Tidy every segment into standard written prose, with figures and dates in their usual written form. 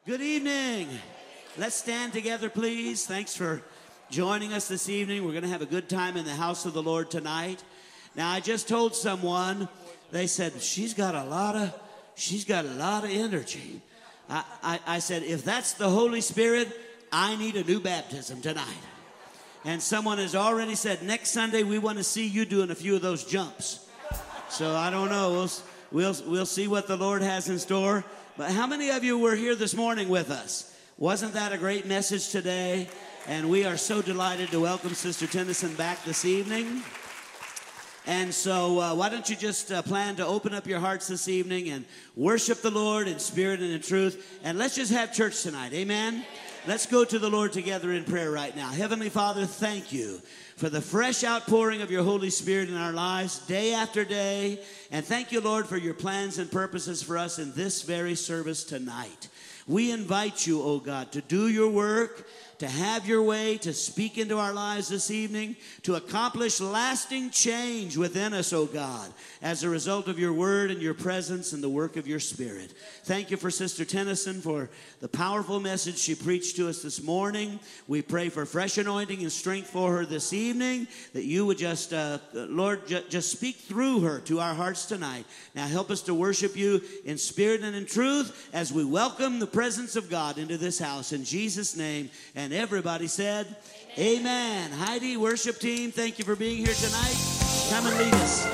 Good evening. Let's stand together, please. Thanks for joining us this evening. We're going to have a good time in the house of the Lord tonight. Now, I just told someone, they said, she's got a lot of energy. I said, if that's the Holy Spirit, I need a new baptism tonight. And someone has already said, next Sunday we want to see you doing a few of those jumps. So I don't know. We'll see what the Lord has in store. But how many of you were here this morning with us? Wasn't that a great message today? And we are so delighted to welcome Sister Tennyson back this evening. And so why don't you just plan to open up your hearts this evening and worship the Lord in spirit and in truth. And let's just have church tonight. Amen? Let's go to the Lord together in prayer right now. Heavenly Father, thank you for the fresh outpouring of your Holy Spirit in our lives day after day. And thank you, Lord, for your plans and purposes for us in this very service tonight. We invite you, oh God, to do your work, to have your way, to speak into our lives this evening, to accomplish lasting change within us, oh God, as a result of your word and your presence and the work of your Spirit. Thank you for Sister Tennyson for the powerful message she preached to us this morning. We pray for fresh anointing and strength for her this evening, that you would just, Lord, just speak through her to our hearts tonight. Now help us to worship you in spirit and in truth as we welcome the presence of God into this house. In Jesus' name. And everybody said, Amen. Heidi, worship team, thank you for being here tonight. Come and lead us.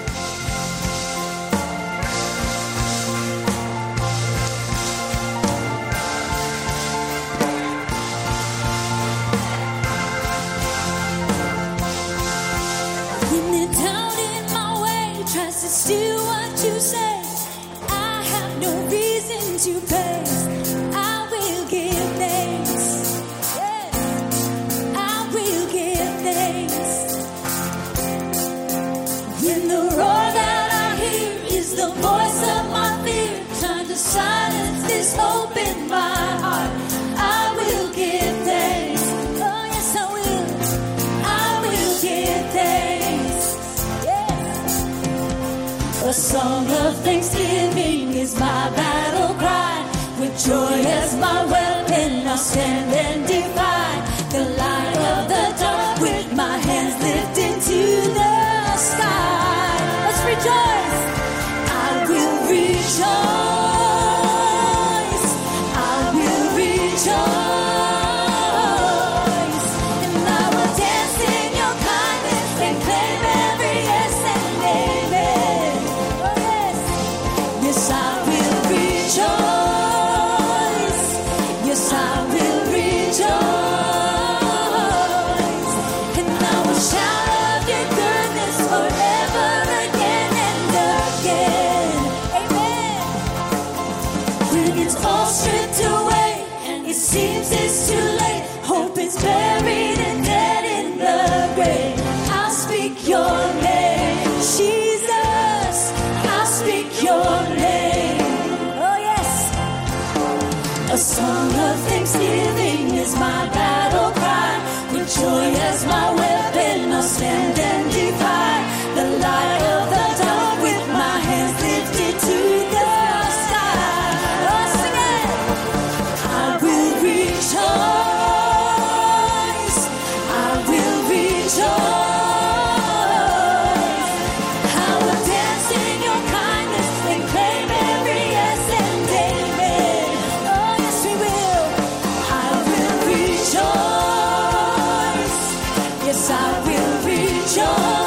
When the doubt in my way tries to steal what you say, I have no reason to praise. I will give thanks. When the roar that I hear is the voice of my fear, trying to silence this hope in my heart, I will give thanks. Oh yes, I will. I will give thanks. Yeah. A song of thanksgiving is my battle cry. With joy as my weapon, I'll stand and defy the light of the dark with my hands lifted to the sky. Let's rejoice. I will rejoice. I will rejoice. And I will dance in your kindness and claim every yes and amen. Oh yes. Yes, I will rejoice. Yes, I will rejoice. And I will shout of your goodness forever again and again. Amen. When it's all stripped away and it seems it's too late, hope is buried and dead in the grave, I'll speak your name, Jesus. I'll speak your name. Oh yes. A song of thanksgiving is my battle cry. With joy as my weapon, I'll stand and defy the light of the dawn with my hands lifted to the sky. Oh, sing it. I will rejoice. I will rejoice. I will dance in your kindness and claim every yes and amen. Oh, yes, we will. I will rejoice. Yes, I will rejoice.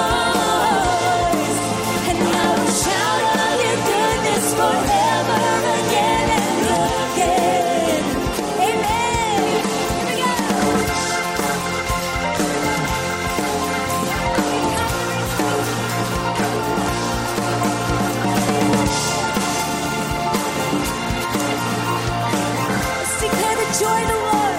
And I will shout of your goodness forever again and again. Amen. Here we go. Let's declare the joy of the Lord.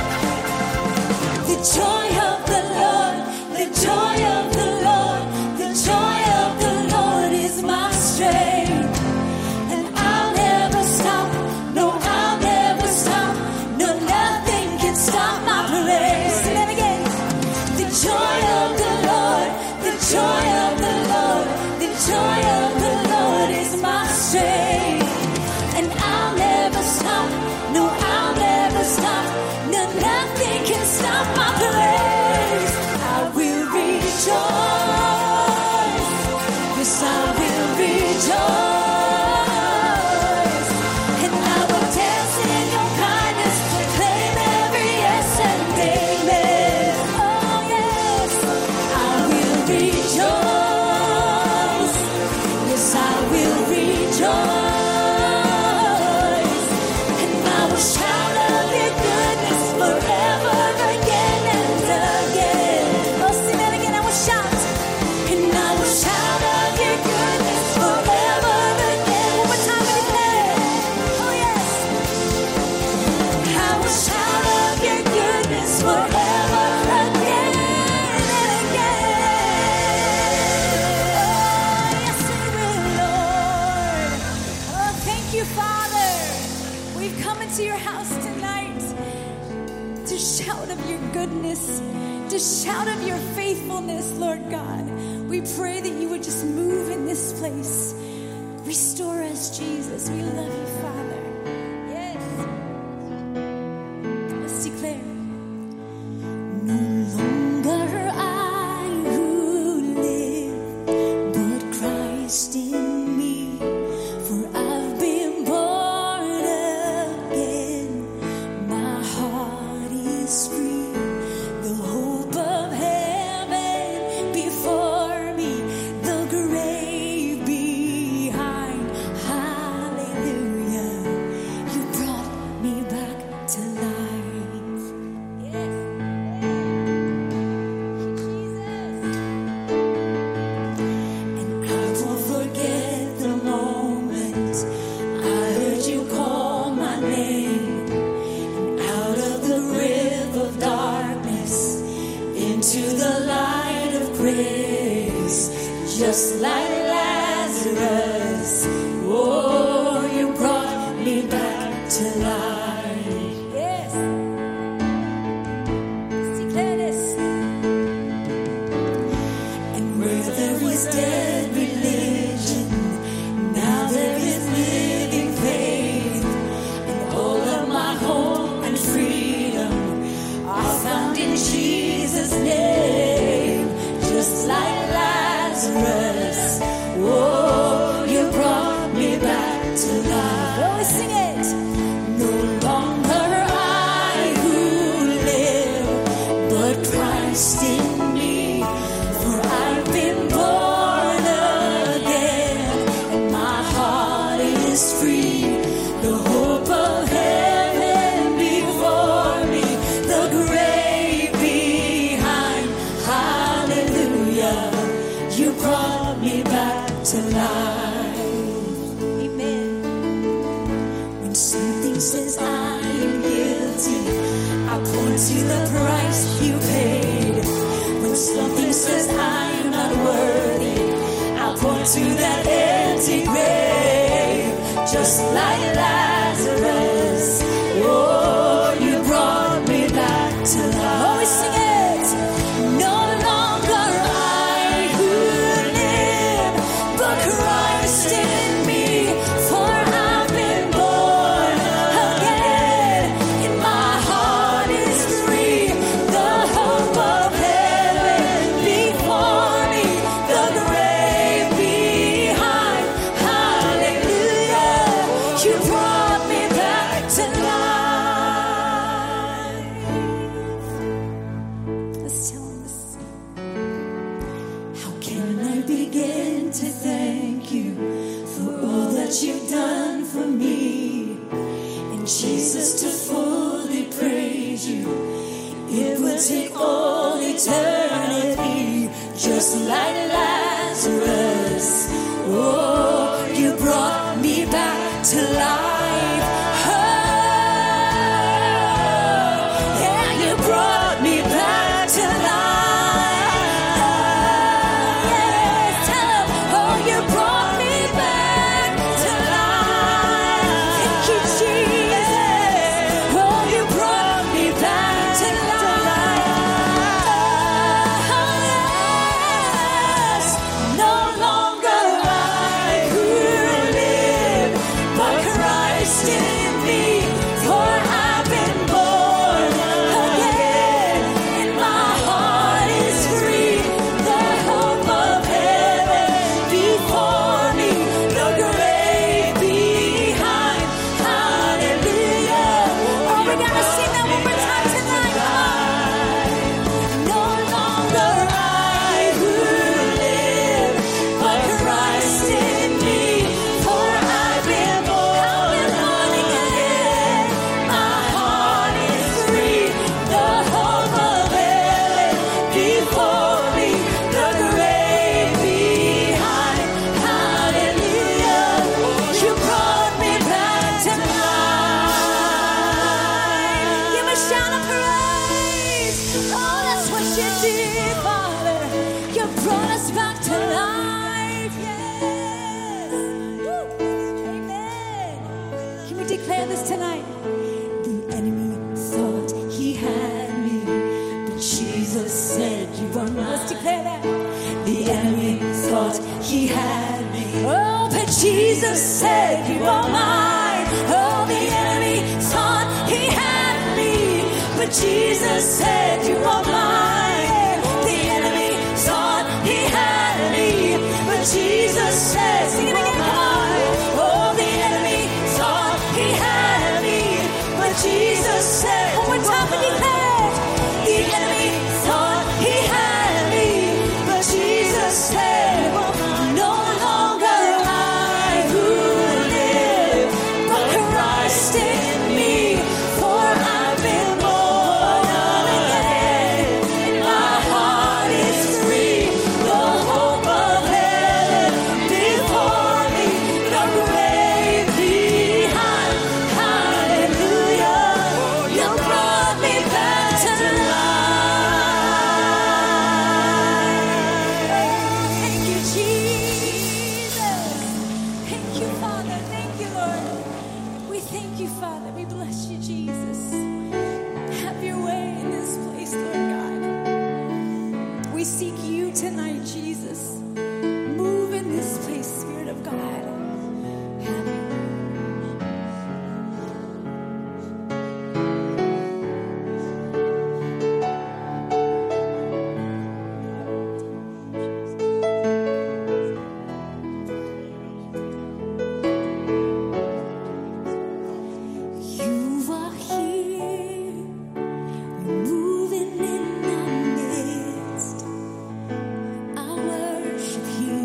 The joy of the Lord, the joy of the Lord, the joy of the Lord is my strength. And I'll never stop, no, I'll never stop, no, nothing can stop my praise. Sing that again. The joy of the Lord, the joy of the Lord, the joy of the Lord is my strength. And I'll never stop, no, We've come into your house tonight to shout of your goodness, to shout of your faithfulness, Lord God. We pray that you would just move in this place. Restore us, Jesus. We love you, Father. Yes. Let's declare. No longer I who live, but Christ in me. For I've been born again. My heart is free. The hope of heaven before me. The grave behind. Hallelujah. You brought me back to life. Yes. And I won't forget the moment I heard you call my name. And out of the river of darkness into the light of grace, just like Lazarus. Oh, you brought me back to life. Yes. Let's declare this. And where there was dead religion, now there is living faith. And all of my hope and freedom are found in Jesus' name. Just like Lazarus, oh, you brought me back to life. Oh, sing it. No longer I who live, but Christ in me. For I've been born again, and my heart is free. The hope of heaven before me, the grave behind. Hallelujah, you brought me back to life. Amen. When something says I am guilty, I point to the price you paid. When something says I'm not worthy, I point to that empty grave. Just like Lazarus, oh, you brought me back to life. Oh, we sing it. No longer I who live, but Christ in me. For I've been born again, and my heart is free. The hope of heaven before me, the grave behind. Hallelujah, you brought me back to life. Let's tell him this. How can I begin to thank you for all that you've done for me? And Jesus, to fully praise you, it will take all eternity. Just like Lazarus, oh, you brought me back to life. Oh, yeah, you brought me back to life. Yes, tell 'em, oh, you brought me back to life. Thank you, Jesus. Oh, you brought me back to life. Oh, yes. No longer I who live, but Christ in me. For I've been born again, and my heart is free. The hope of heaven before me, the grave behind. Hallelujah. Oh, we gotta sing that one more time tonight. No longer I who live, but Christ in me. For I've been born again. My declare this tonight. The enemy thought he had me, but Jesus said you are mine. Let's declare that. The enemy thought he had me. Oh, but Jesus said you are mine. Oh, the enemy thought he had me, but Jesus said you are mine. The enemy thought he had me, but Jesus said you are mine. Oh, the enemy thought he had me, but Jesus said one more time and declare. The enemy thought he had me, but Jesus said no longer I who live, but Christ in me. For I've been born again, my heart is free, the hope of heaven before me, the grave behind. Hallelujah, you brought me back to life. Thank you, Jesus. Thank you, Father. Thank you, Lord. We thank you, Father. We bless you, Jesus. Have your way in this place, Lord God. We seek you tonight, Jesus. Move in this place, Spirit of God. Have your way. You are here, moving in our midst. I worship you,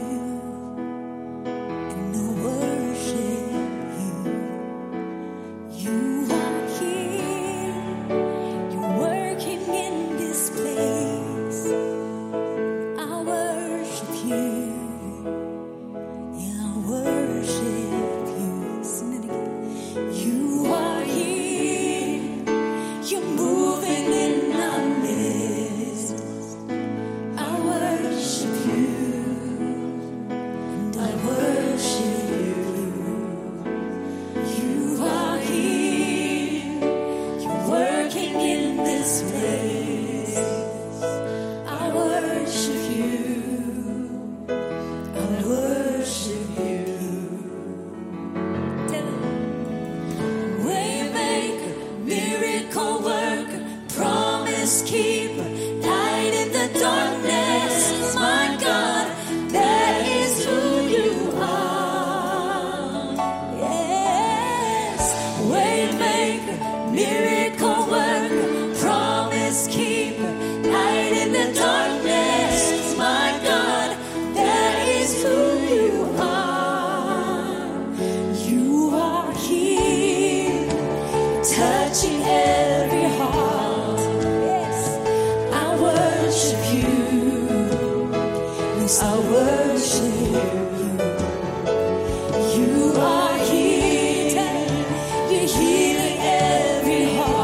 and I worship you. You are here, you're working in this place. I worship you, yeah, I worship you. Sing it again. You are here, you're moving in our midst. I worship you, and I worship you. You are here, you're working in this place. I worship you, I worship you. Waymaker, miracle worker, promise keeper, light in the darkness, my God, that is who you are. Yes, waymaker, miracle worker, promise keeper, light in the darkness, my God, that is who you are. You are here, touching every heart. Yes, I worship you. Yes, I worship you. You are here, you're healing every heart.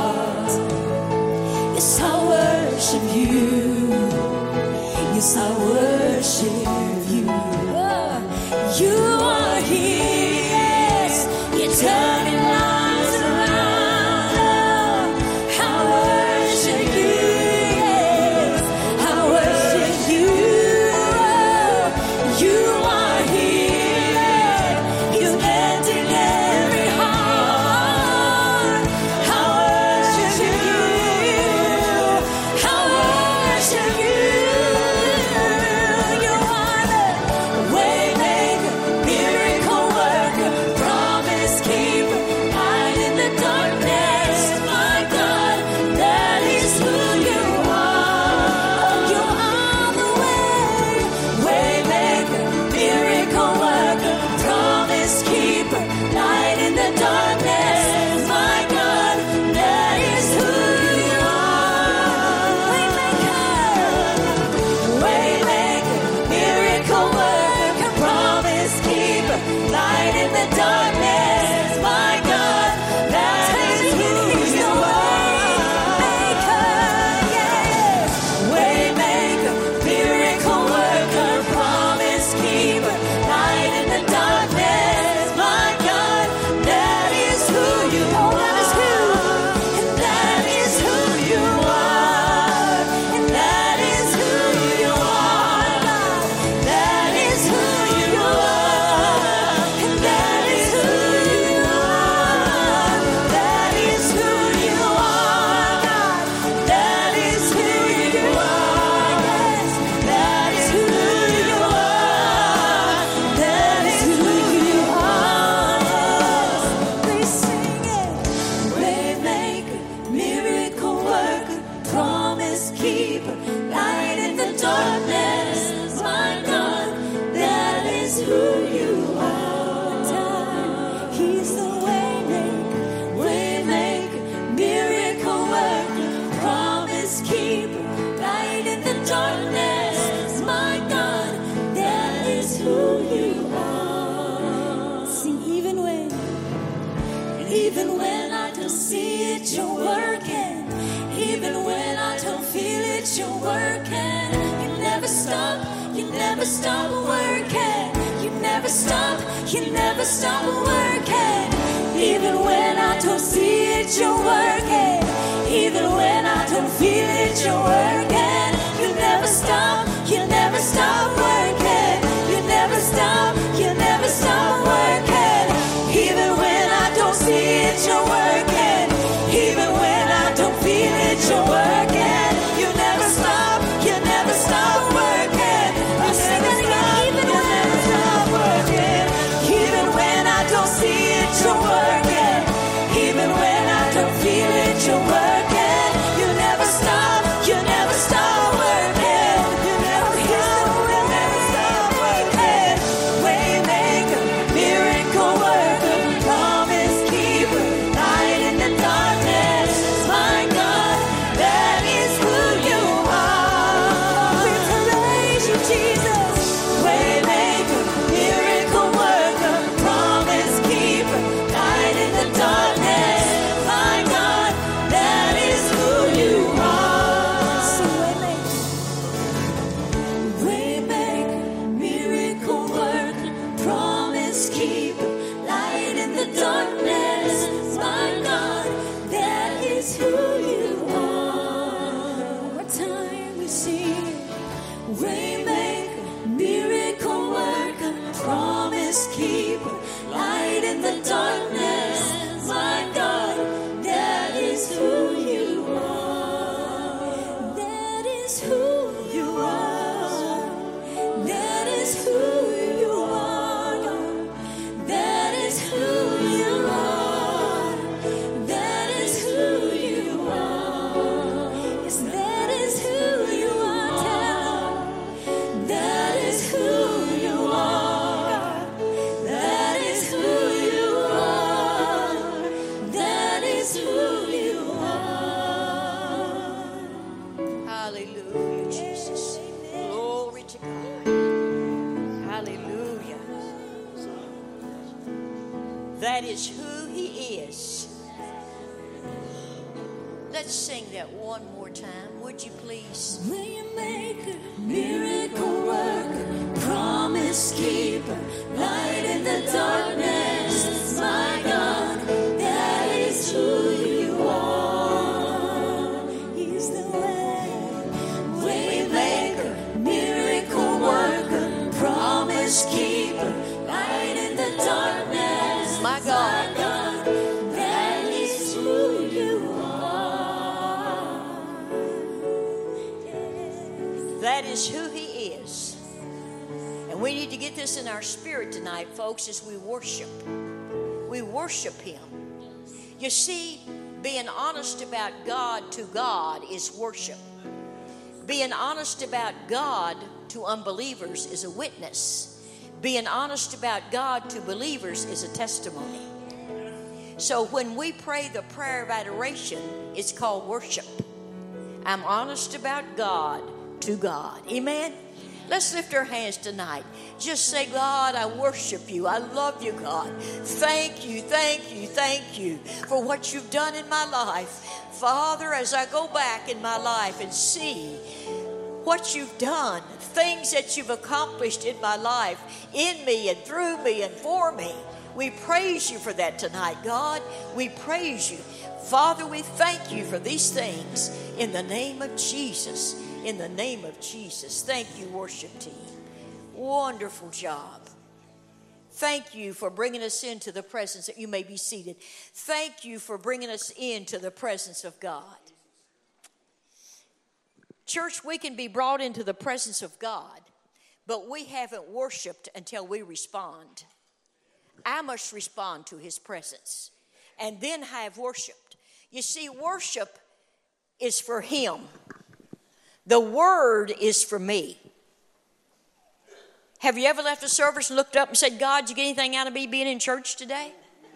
when I don't see it, you're working. Even when I don't feel it, you're working. You never stop working. You never stop working. Even when I don't see it, you're working. Even when I don't feel it, you're working. You never stop working. You never stop working. Even when I don't see it, you're working. Even when I don't feel it, you're working. You never stop working. You never stop working. Even when I don't see it, you're working. Even when I don't feel it, you're working. You never stop working. You never stop working. Waymaker, miracle worker, promise keeper, light in the darkness. My God, that is who you are. We praise you, Jesus. Waymaker, miracle worker, promise keeper, light in the darkness. My God, that is who you are. So Waymaker, miracle worker, promise keeper, light in the darkness. My God, that is who you are. What time we sing, Waymaker, miracle worker, promise keeper, light in the darkness. My God, that is who you are. That is who you are. That is who you are. That is who you are. That is who you are. Yes, that is who you are. Tell them. That is who you are. That is who you are. That is who you are. Hallelujah, Jesus. Glory to God. Hallelujah. That is who He is. Let's sing that one more time, would you please? Waymaker, miracle worker, promise keeper, light in the darkness. My God, that is who you are. He's the way. Waymaker, miracle worker, promise keeper, light in the darkness. My God. That is who you are. That is who He is. And we need to get this in our spirit tonight, folks, as we worship. We worship Him. You see, being honest about God to God is worship. Being honest about God to unbelievers is a witness. Being honest about God to believers is a testimony. So when we pray the prayer of adoration, it's called worship. I'm honest about God to God. Amen? Let's lift our hands tonight. Just say, God, I worship you. I love you, God. Thank you for what you've done in my life. Father, as I go back in my life and see what you've done, things that you've accomplished in my life, in me and through me and for me, we praise you for that tonight, God. We praise you. Father, we thank you for these things in the name of Jesus. In the name of Jesus. Thank you, worship team. Wonderful job. Thank you for bringing us into the presence. That you may be seated. Thank you for bringing us into the presence of God. Church, we can be brought into the presence of God, but we haven't worshiped until we respond. I must respond to His presence and then have worshiped. You see, worship is for Him. The word is for me. Have you ever left a service and looked up and said, God, did you get anything out of me being in church today?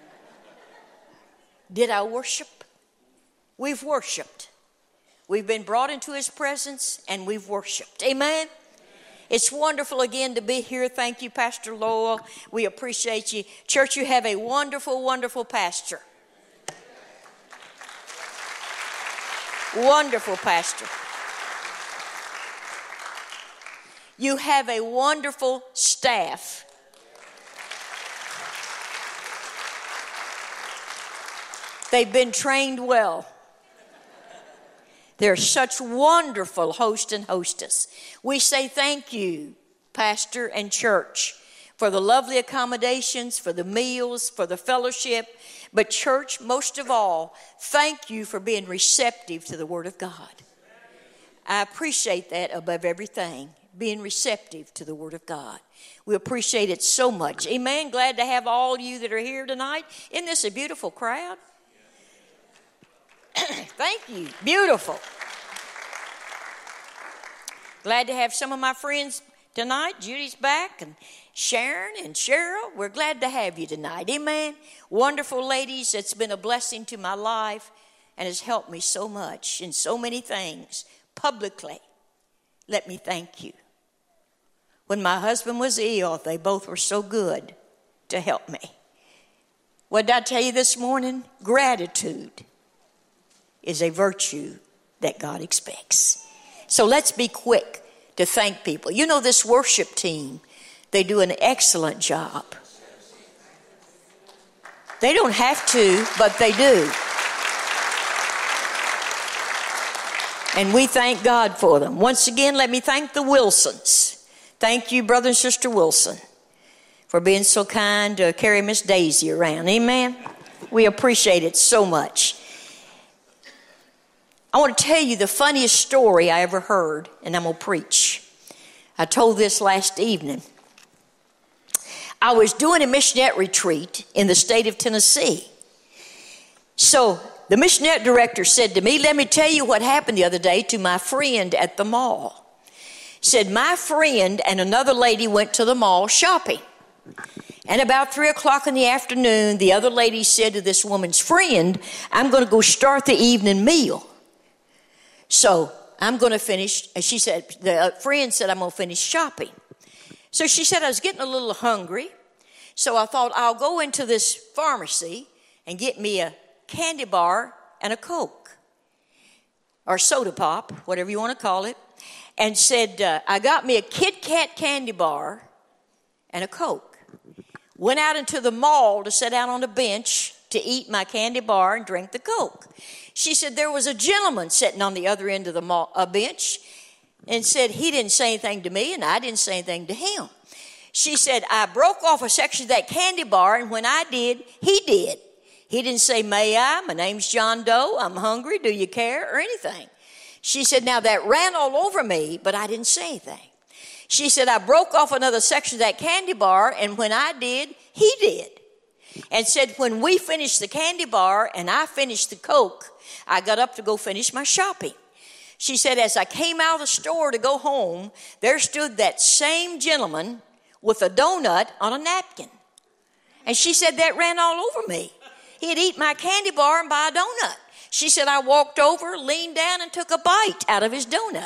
Did I worship? We've worshiped. We've been brought into His presence and we've worshiped. Amen? It's wonderful again to be here. Thank you, Pastor Lowell. We appreciate you. Church, you have a wonderful, wonderful pastor. Wonderful, Pastor. You have a wonderful staff. They've been trained well. They're such wonderful host and hostess. We say thank you, pastor and church, for the lovely accommodations, for the meals, for the fellowship. But church, most of all, thank you for being receptive to the Word of God. I appreciate that above everything, being receptive to the Word of God. We appreciate it so much. Amen. Glad to have all you that are here tonight. Isn't this a beautiful crowd? Thank you. Beautiful. Glad to have some of my friends tonight. Judy's back, and Sharon and Cheryl. We're glad to have you tonight. Amen. Wonderful ladies. It's been a blessing to my life and has helped me so much in so many things. Publicly, let me thank you. When my husband was ill, they both were so good to help me. What did I tell you this morning? Gratitude is a virtue that God expects. So let's be quick to thank people. You know, this worship team, they do an excellent job. They don't have to, but they do. And we thank God for them. Once again, let me thank the Wilsons. Thank you, Brother and Sister Wilson, for being so kind to carry Miss Daisy around. Amen? We appreciate it so much. I want to tell you the funniest story I ever heard, and I'm going to preach. I told this last evening. I was doing a missionary retreat in the state of Tennessee. So the missionary director said to me, let me tell you what happened the other day to my friend at the mall. Said, my friend and another lady went to the mall shopping. And about 3 o'clock in the afternoon, the other lady said to this woman's friend, I'm going to go start the evening meal. So I'm going to finish. She said, the friend said, I'm going to finish shopping. So she said, I was getting a little hungry. So I thought I'll go into this pharmacy and get me a candy bar and a Coke or soda pop, whatever you want to call it. And said, I got me a Kit Kat candy bar and a Coke. Went out into the mall to sit down on a bench to eat my candy bar and drink the Coke. She said there was a gentleman sitting on the other end of the bench and said he didn't say anything to me and I didn't say anything to him. She said, I broke off a section of that candy bar, and when I did, he did. He didn't say, may I? My name's John Doe. I'm hungry. Do you care? Or anything. She said, now that ran all over me, but I didn't say anything. She said, I broke off another section of that candy bar, and when I did, he did. And said, when we finished the candy bar and I finished the Coke, I got up to go finish my shopping. She said, as I came out of the store to go home, there stood that same gentleman with a donut on a napkin. And she said, that ran all over me. He'd eat my candy bar and buy a donut. She said, I walked over, leaned down, and took a bite out of his donut.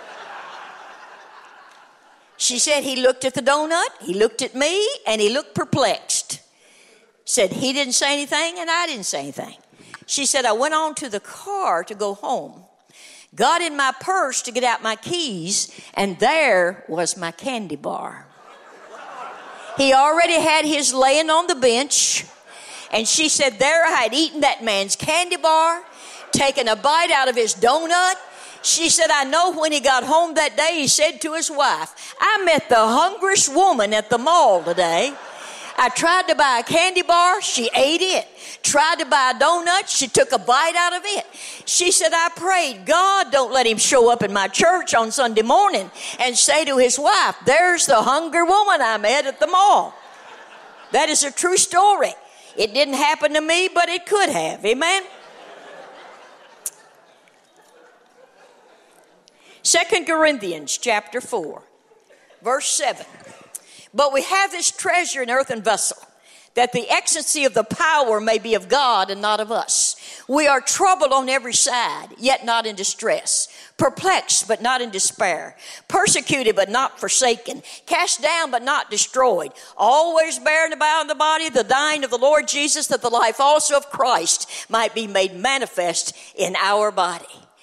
She said, he looked at the donut, he looked at me, and he looked perplexed. Said, he didn't say anything, and I didn't say anything. She said, I went on to the car to go home, got in my purse to get out my keys, and there was my candy bar. He already had his laying on the bench, and she said, there I had eaten that man's candy bar, taken a bite out of his donut. She said, I know when he got home that day, he said to his wife, I met the hungriest woman at the mall today. I tried to buy a candy bar, she ate it. Tried to buy a donut, she took a bite out of it. She said, I prayed, God, don't let him show up in my church on Sunday morning and say to his wife, there's the hungry woman I met at the mall. That is a true story. It didn't happen to me, but it could have. Amen? 2 Corinthians chapter 4, verse 7. But we have this treasure in earthen vessel, that the excellency of the power may be of God and not of us. We are troubled on every side, yet not in distress. Perplexed, but not in despair. Persecuted, but not forsaken. Cast down, but not destroyed. Always bearing about in the body the dying of the Lord Jesus, that the life also of Christ might be made manifest in our body.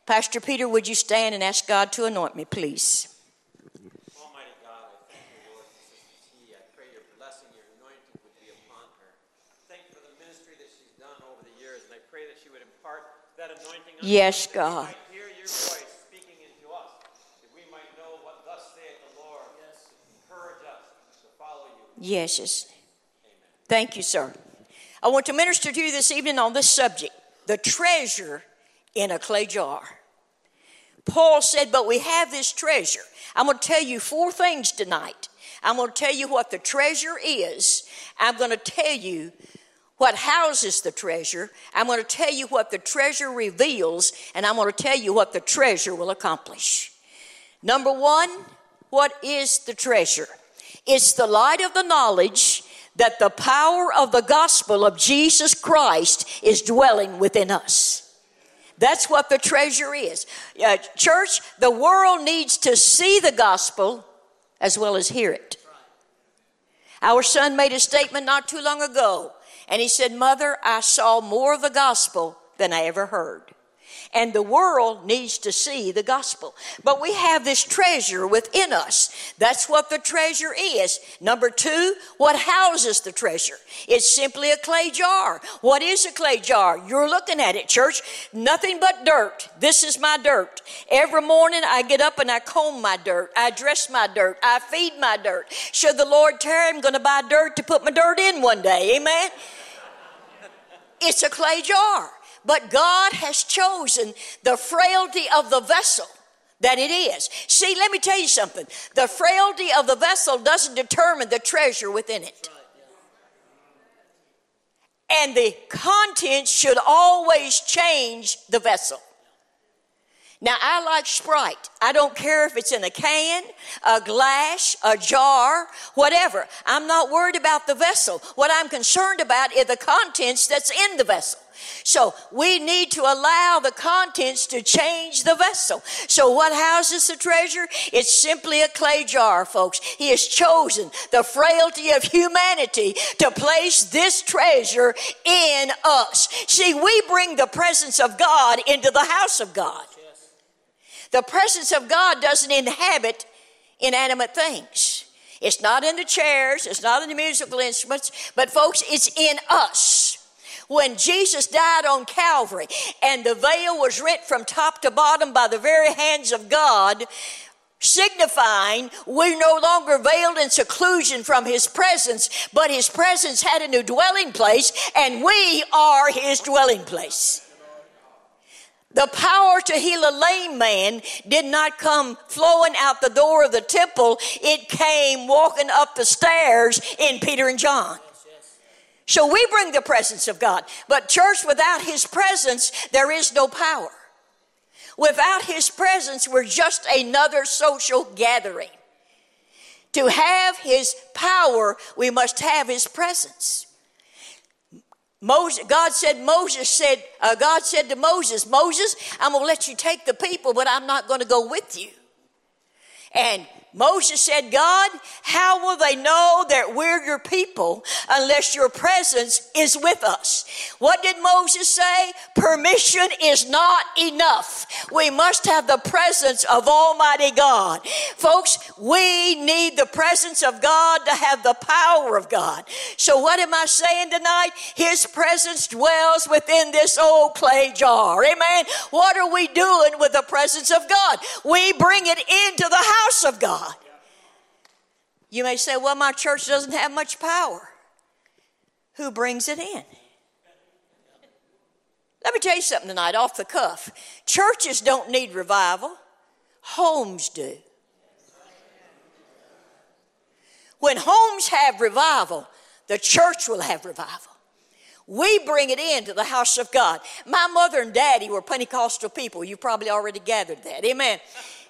Pastor Peter, would you stand and ask God to anoint me, please? Almighty God, I thank you, Lord, for Sister T. I pray your blessing, your anointing would be upon her. Thank you for the ministry that she's done over the years, and I pray that she would impart that anointing on Yes, us, that God. we might hear your voice speaking into us, that we might know what thus saith the Lord. Yes. Encourage us to follow you. Yes. Thank you, sir. I want to minister to you this evening on this subject, the treasure in a clay jar. Paul said, but we have this treasure. I'm going to tell you 4 things tonight. I'm going to tell you what the treasure is. I'm going to tell you what houses the treasure. I'm going to tell you what the treasure reveals. And I'm going to tell you what the treasure will accomplish. Number 1, what is the treasure? It's the light of the knowledge that the power of the gospel of Jesus Christ is dwelling within us. That's what the treasure is. Church, the world needs to see the gospel as well as hear it. Our son made a statement not too long ago, and he said, Mother, I saw more of the gospel than I ever heard. And the world needs to see the gospel. But we have this treasure within us. That's what the treasure is. Number 2, what houses the treasure? It's simply a clay jar. What is a clay jar? You're looking at it, church. Nothing but dirt. This is my dirt. Every morning I get up and I comb my dirt. I dress my dirt. I feed my dirt. Should the Lord tarry, I'm going to buy dirt to put my dirt in one day. Amen? It's a clay jar. But God has chosen the frailty of the vessel that it is. See, let me tell you something. The frailty of the vessel doesn't determine the treasure within it. And the contents should always change the vessel. Now, I like Sprite. I don't care if it's in a can, a glass, a jar, whatever. I'm not worried about the vessel. What I'm concerned about is the contents that's in the vessel. So we need to allow the contents to change the vessel. So what houses the treasure? It's simply a clay jar, folks. He has chosen the frailty of humanity to place this treasure in us. See, we bring the presence of God into the house of God. The presence of God doesn't inhabit inanimate things. It's not in the chairs. It's not in the musical instruments. But folks, it's in us. When Jesus died on Calvary and the veil was rent from top to bottom by the very hands of God, signifying we're no longer veiled in seclusion from his presence, but his presence had a new dwelling place, and we are his dwelling place. The power to heal a lame man did not come flowing out the door of the temple. It came walking up the stairs in Peter and John. So we bring the presence of God. But church, without his presence, there is no power. Without his presence, we're just another social gathering. To have his power, we must have his presence. God said to Moses, Moses, I'm going to let you take the people, but I'm not going to go with you. And Moses said, God, how will they know that we're your people unless your presence is with us? What did Moses say? Permission is not enough. We must have the presence of Almighty God. Folks, we need the presence of God to have the power of God. So what am I saying tonight? His presence dwells within this old clay jar. Amen. What are we doing with the presence of God? We bring it into the house of God. You may say, well, my church doesn't have much power. Who brings it in? Let me tell you something tonight, off the cuff. Churches don't need revival. Homes do. When homes have revival, the church will have revival. We bring it into the house of God. My mother and daddy were Pentecostal people. You probably already gathered that. Amen.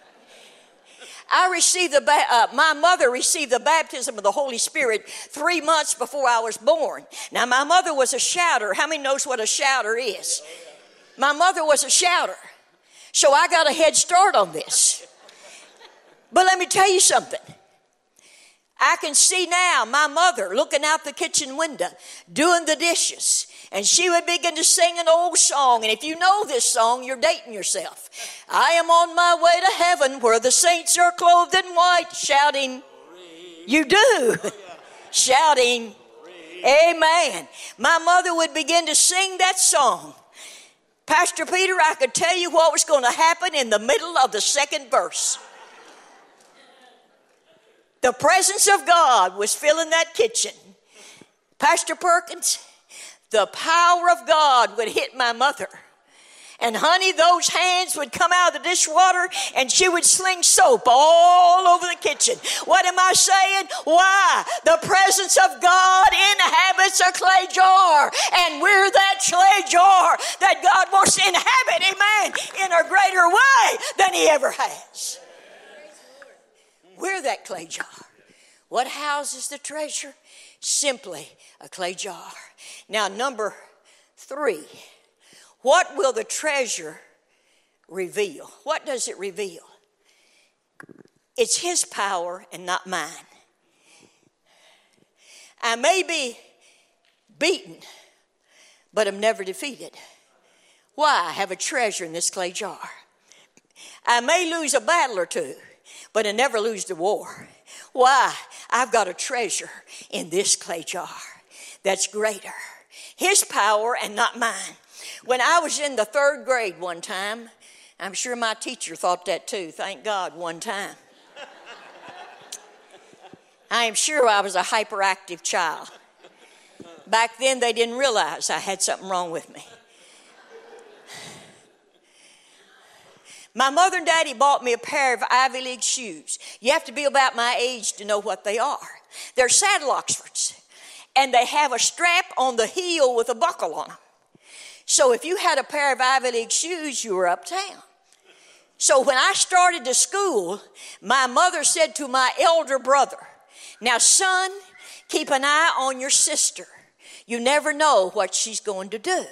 My mother received the baptism of the Holy Spirit 3 months before I was born. Now, my mother was a shouter. How many knows what a shouter is? My mother was a shouter. So I got a head start on this. But let me tell you something. I can see now my mother looking out the kitchen window, doing the dishes. And she would begin to sing an old song. And if you know this song, you're dating yourself. I am on my way to heaven where the saints are clothed in white, shouting. You do. Shouting. Amen. My mother would begin to sing that song. Pastor Peter, I could tell you what was going to happen in the middle of the second verse. The presence of God was filling that kitchen. Pastor Perkins, the power of God would hit my mother. And honey, those hands would come out of the dishwater and she would sling soap all over the kitchen. What am I saying? Why? The presence of God inhabits a clay jar. And we're that clay jar that God wants to inhabit, amen, in a greater way than he ever has. We're that clay jar. What houses the treasure? Simply a clay jar. Now, number 3. What will the treasure reveal? What does it reveal? It's his power and not mine. I may be beaten, but I'm never defeated. Why? I have a treasure in this clay jar. I may lose a battle or two, but I never lose the war. Why? I've got a treasure in this clay jar that's greater. His power and not mine. When I was in the 3rd grade one time, I'm sure my teacher thought that too, thank God, one time. I am sure I was a hyperactive child. Back then, they didn't realize I had something wrong with me. My mother and daddy bought me a pair of Ivy League shoes. You have to be about my age to know what they are. They're saddle Oxfords, and they have a strap on the heel with a buckle on them. So if you had a pair of Ivy League shoes, you were uptown. So when I started to school, my mother said to my elder brother, now, son, keep an eye on your sister. You never know what she's going to do.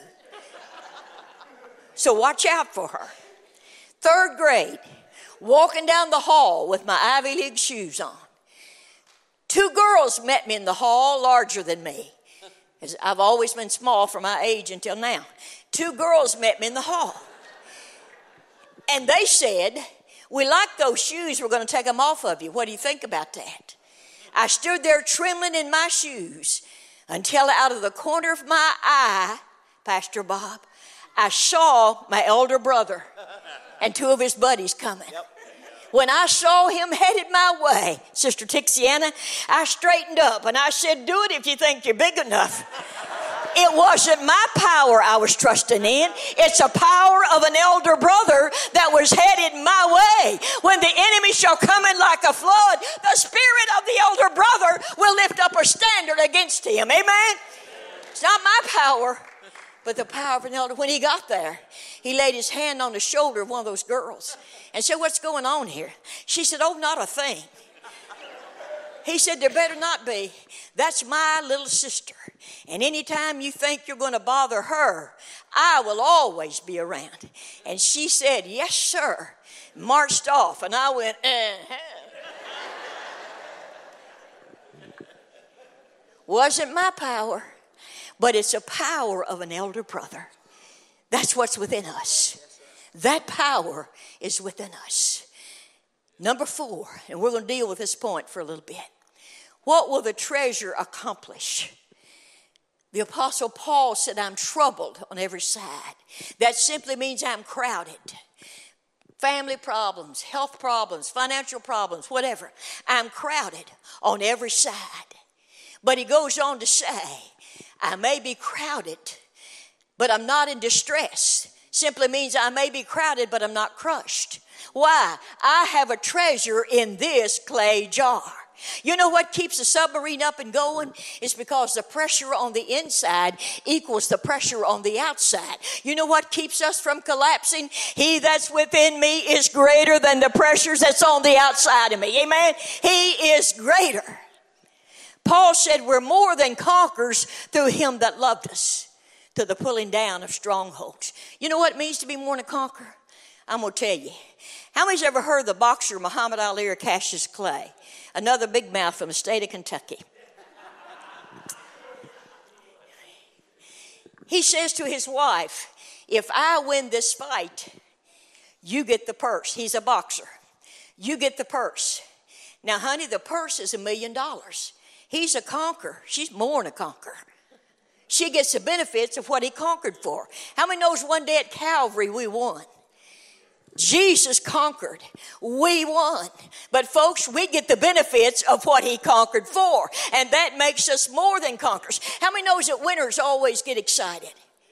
So watch out for her. 3rd grade, walking down the hall with my Ivy League shoes on. 2 girls met me in the hall, larger than me. I've always been small for my age until now. 2 girls met me in the hall. And they said, we like those shoes, we're going to take them off of you. What do you think about that? I stood there trembling in my shoes until out of the corner of my eye, Pastor Bob, I saw my elder brother and 2 of his buddies coming. Yep. When I saw him headed my way, Sister Tixiana, I straightened up and I said, do it if you think you're big enough. It wasn't my power I was trusting in. It's a power of an elder brother that was headed my way. When the enemy shall come in like a flood, the spirit of the elder brother will lift up a standard against him. Amen? It's not my power, but the power of an elder. When he got there, he laid his hand on the shoulder of one of those girls and said, what's going on here? She said, oh, not a thing. He said, there better not be. That's my little sister. And anytime you think you're going to bother her, I will always be around. And she said, yes, sir. Marched off. And I went, Wasn't my power, but it's a power of an elder brother. That's what's within us. That power is within us. Number 4, and we're going to deal with this point for a little bit. What will the treasure accomplish? The Apostle Paul said, I'm troubled on every side. That simply means I'm crowded. Family problems, health problems, financial problems, whatever. I'm crowded on every side. But he goes on to say, I may be crowded, but I'm not in distress. Simply means I may be crowded, but I'm not crushed. Why? I have a treasure in this clay jar. You know what keeps the submarine up and going? It's because the pressure on the inside equals the pressure on the outside. You know what keeps us from collapsing? He that's within me is greater than the pressures that's on the outside of me. Amen? He is greater. Paul said we're more than conquerors through him that loved us, to the pulling down of strongholds. You know what it means to be more than a conqueror? I'm going to tell you. How many's ever heard of the boxer Muhammad Ali or Cassius Clay? Another big mouth from the state of Kentucky. He says to his wife, if I win this fight, you get the purse. He's a boxer. You get the purse. Now, honey, the purse is $1 million. He's a conqueror. She's more than a conqueror. She gets the benefits of what he conquered for. How many knows one day at Calvary we won? Jesus conquered. We won. But folks, we get the benefits of what he conquered for. And that makes us more than conquerors. How many knows that winners always get excited?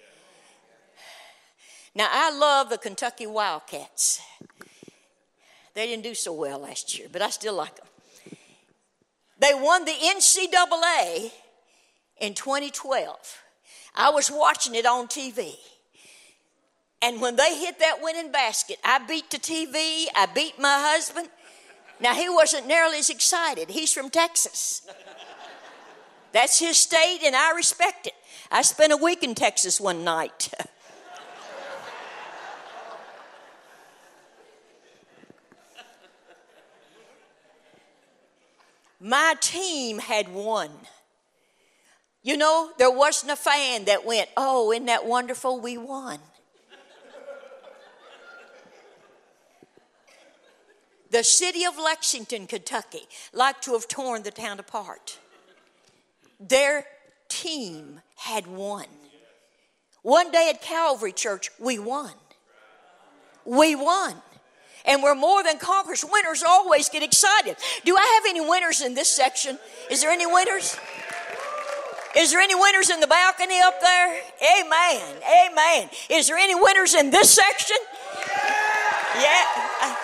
Now, I love the Kentucky Wildcats. They didn't do so well last year, but I still like them. They won the NCAA in 2012. I was watching it on TV. And when they hit that winning basket, I beat the TV, I beat my husband. Now, he wasn't nearly as excited. He's from Texas. That's his state, and I respect it. I spent a week in Texas one night. My team had won. You know, there wasn't a fan that went, oh, isn't that wonderful, we won. The city of Lexington, Kentucky, like to have torn the town apart. Their team had won. One day at Calvary Church, we won. We won. And we're more than conquerors. Winners always get excited. Do I have any winners in this section? Is there any winners? Is there any winners in the balcony up there? Amen. Amen. Is there any winners in this section? Yeah.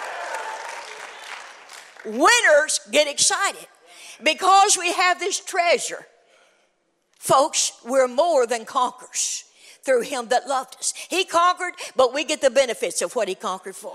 Winners get excited because we have this treasure. Folks, we're more than conquerors through him that loved us. He conquered, but we get the benefits of what he conquered for.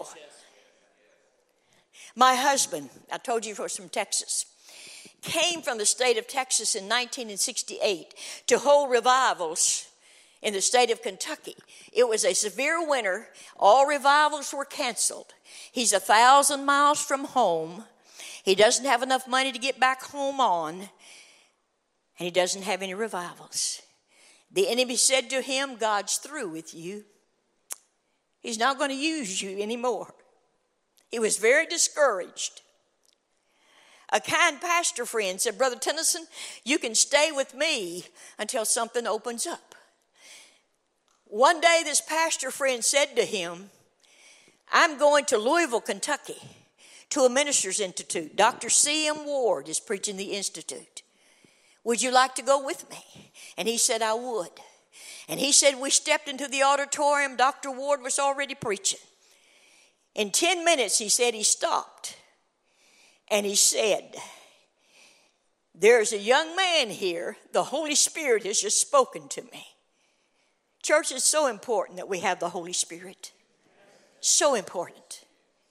My husband, I told you he was from Texas, came from the state of Texas in 1968 to hold revivals in the state of Kentucky. It was a severe winter. All revivals were canceled. He's 1,000 miles from home. He doesn't have enough money to get back home on, and he doesn't have any revivals. The enemy said to him, God's through with you. He's not going to use you anymore. He was very discouraged. A kind pastor friend said, Brother Tennyson, you can stay with me until something opens up. One day this pastor friend said to him, I'm going to Louisville, Kentucky, to a minister's institute. Dr. C.M. Ward is preaching the institute. Would you like to go with me? And he said, I would. And he said, we stepped into the auditorium. Dr. Ward was already preaching. In 10 minutes, he said he stopped. And he said, there's a young man here. The Holy Spirit has just spoken to me. Church, is so important that we have the Holy Spirit. So important.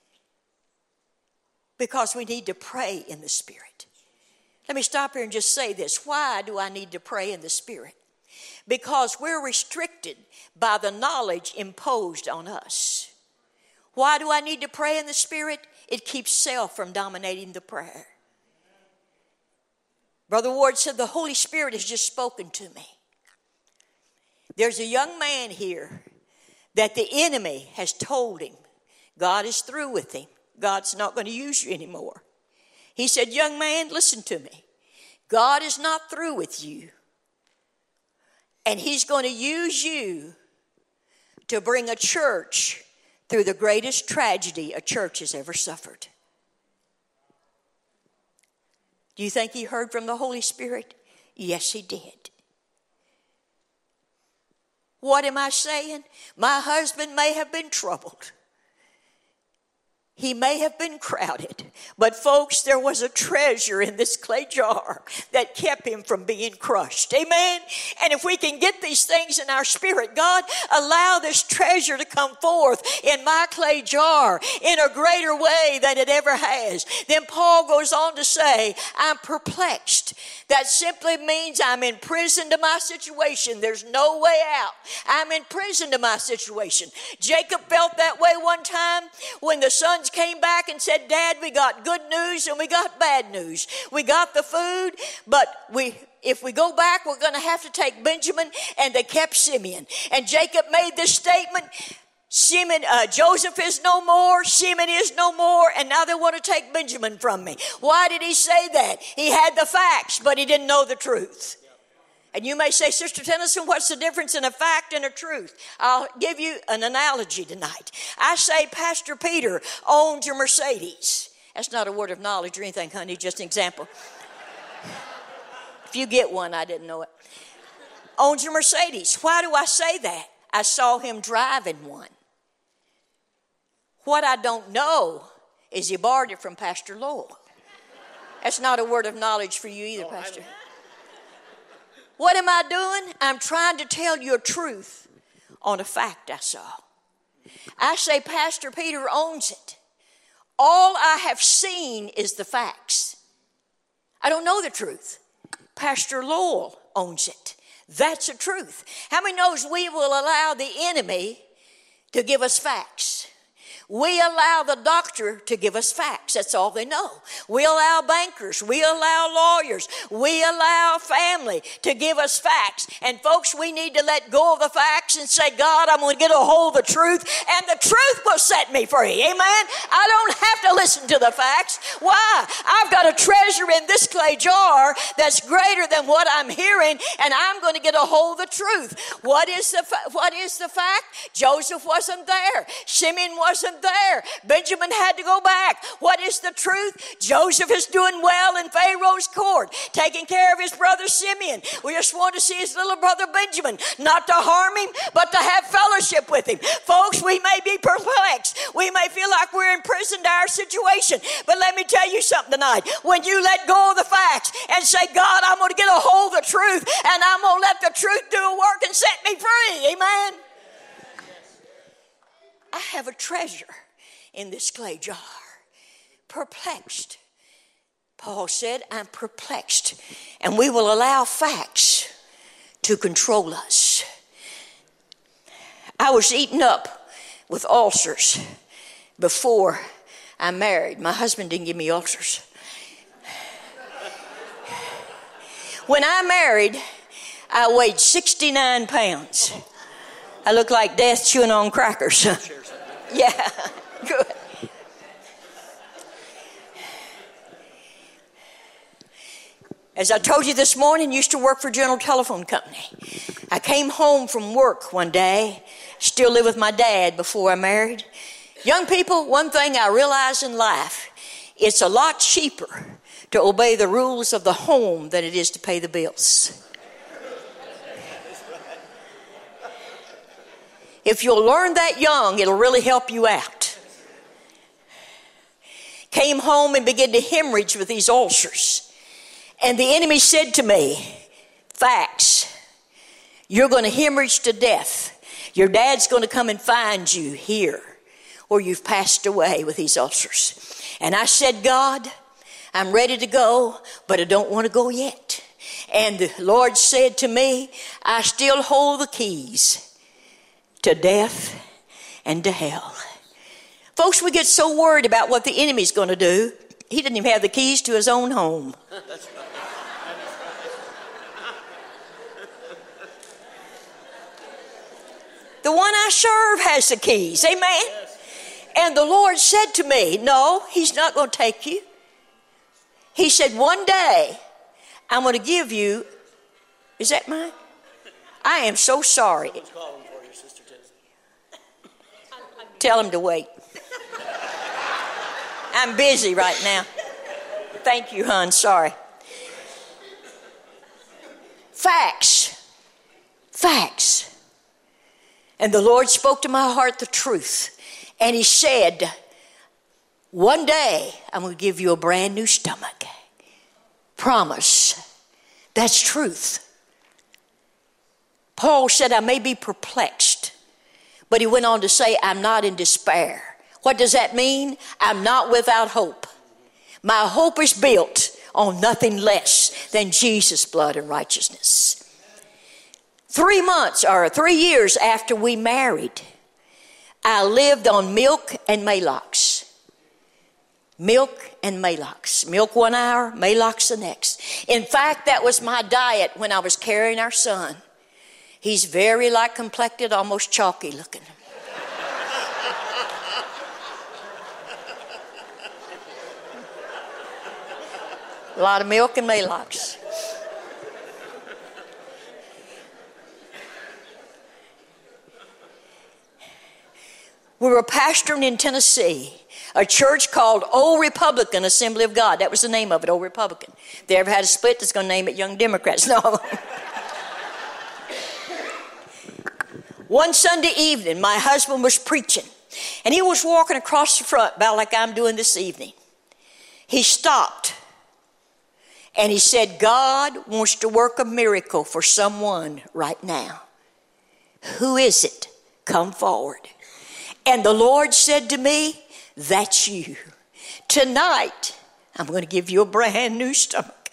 Because we need to pray in the Spirit. Let me stop here and just say this. Why do I need to pray in the Spirit? Because we're restricted by the knowledge imposed on us. Why do I need to pray in the Spirit? It keeps self from dominating the prayer. Brother Ward said, the Holy Spirit has just spoken to me. There's a young man here that the enemy has told him, God is through with him. God's not going to use you anymore. He said, young man, listen to me. God is not through with you. And he's going to use you to bring a church through the greatest tragedy a church has ever suffered. Do you think he heard from the Holy Spirit? Yes, he did. What am I saying? My husband may have been troubled. He may have been crowded, but folks, there was a treasure in this clay jar that kept him from being crushed. Amen? And if we can get these things in our spirit, God, allow this treasure to come forth in my clay jar in a greater way than it ever has. Then Paul goes on to say, I'm perplexed. That simply means I'm in prison to my situation. There's no way out. I'm in prison to my situation. Jacob felt that way one time when the sons came back and said, Dad, we got good news and we got bad news. We got the food, but If we go back, we're going to have to take Benjamin, and they kept Simeon. And Jacob made this statement, Joseph is no more, Simeon is no more, and now they want to take Benjamin from me. Why did he say that? He had the facts, but he didn't know the truth. And you may say, Sister Tennyson, what's the difference in a fact and a truth? I'll give you an analogy tonight. I say Pastor Peter owns your Mercedes. That's not a word of knowledge or anything, honey, just an example. If you get one, I didn't know it. Owns your Mercedes. Why do I say that? I saw him driving one. What I don't know is he borrowed it from Pastor Lowell. That's not a word of knowledge for you either, Pastor. What am I doing? I'm trying to tell you a truth on a fact I saw. I say Pastor Peter owns it. All I have seen is the facts. I don't know the truth. Pastor Lowell owns it. That's the truth. How many knows we will allow the enemy to give us facts? We allow the doctor to give us facts. That's all they know. We allow bankers. We allow lawyers. We allow family to give us facts. And folks, we need to let go of the facts and say, God, I'm going to get a hold of the truth, and the truth will set me free. Amen? I don't have to listen to the facts. Why? I've got a treasure in this clay jar that's greater than what I'm hearing, and I'm going to get a hold of the truth. What is the fact? Joseph wasn't there. Simeon wasn't there. Benjamin had to go back. What is the truth? Joseph is doing well in Pharaoh's court, taking care of his brother Simeon. We just want to see his little brother Benjamin, not to harm him, but to have fellowship with him. Folks, we may be perplexed. We may feel like we're imprisoned to our situation, but let me tell you something tonight. When you let go of the facts and say, God, I'm going to get a hold of the truth, and I'm going to let the truth do a work and set me free. Amen? I have a treasure in this clay jar. Perplexed. Paul said, I'm perplexed. And we will allow facts to control us. I was eaten up with ulcers before I married. My husband didn't give me ulcers. When I married, I weighed 69 pounds. I look like death chewing on crackers. Yeah, good. As I told you this morning, used to work for General Telephone Company. I came home from work one day, still lived with my dad before I married. Young people, one thing I realize in life, it's a lot cheaper to obey the rules of the home than it is to pay the bills. If you'll learn that young, it'll really help you out. Came home and began to hemorrhage with these ulcers. And the enemy said to me, facts, you're going to hemorrhage to death. Your dad's going to come and find you here where you've passed away with these ulcers. And I said, God, I'm ready to go, but I don't want to go yet. And the Lord said to me, I still hold the keys to death and to hell. Folks, we get so worried about what the enemy's going to do. He didn't even have the keys to his own home. The one I serve has the keys. Amen? Yes. And the Lord said to me, no, he's not going to take you. He said, one day I'm going to give you, is that mine? I am so sorry. Tell him to wait. I'm busy right now. Thank you, hon. Sorry. Facts. Facts. And the Lord spoke to my heart the truth. And he said, one day I'm going to give you a brand new stomach. Promise. That's truth. Paul said, I may be perplexed. But he went on to say, I'm not in despair. What does that mean? I'm not without hope. My hope is built on nothing less than Jesus' blood and righteousness. 3 years after we married, I lived on milk and Maalox. Milk and Maalox. Milk 1 hour, Maalox the next. In fact, that was my diet when I was carrying our son. He's very light complected, almost chalky looking. A lot of milk and Maalox. We were pastoring in Tennessee, a church called Old Republican Assembly of God. That was the name of it, Old Republican. If they ever had a split, that's going to name it Young Democrats. No. One Sunday evening, my husband was preaching, and he was walking across the front about like I'm doing this evening. He stopped, and he said, God wants to work a miracle for someone right now. Who is it? Come forward. And the Lord said to me, that's you. Tonight, I'm going to give you a brand new stomach.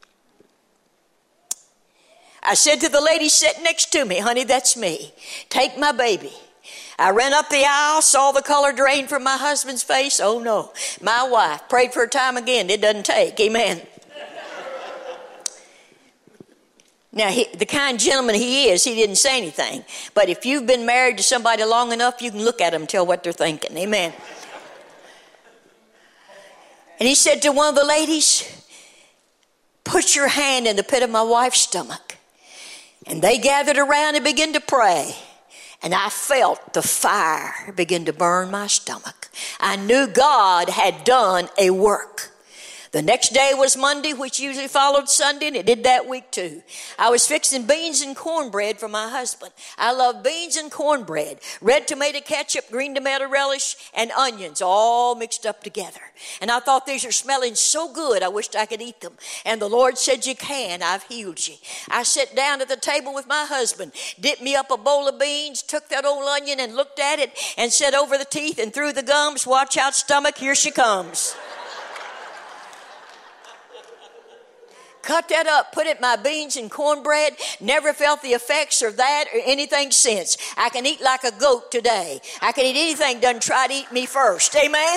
I said to the lady sitting next to me, honey, that's me. Take my baby. I ran up the aisle, saw the color drain from my husband's face. Oh no, my wife prayed for her time again. It doesn't take, amen. Now, the kind gentleman he is, he didn't say anything. But if you've been married to somebody long enough, you can look at them and tell what they're thinking. Amen. And he said to one of the ladies, put your hand in the pit of my wife's stomach. And they gathered around and began to pray. And I felt the fire begin to burn my stomach. I knew God had done a work. The next day was Monday, which usually followed Sunday, and it did that week too. I was fixing beans and cornbread for my husband. I love beans and cornbread, red tomato ketchup, green tomato relish, and onions all mixed up together. And I thought these are smelling so good, I wished I could eat them. And the Lord said, you can, I've healed you. I sat down at the table with my husband, dipped me up a bowl of beans, took that old onion and looked at it and said over the teeth and through the gums, watch out stomach, here she comes. Cut that up, put it in my beans and cornbread. Never felt the effects of that or anything since. I can eat like a goat today. I can eat anything doesn't try to eat me first. Amen?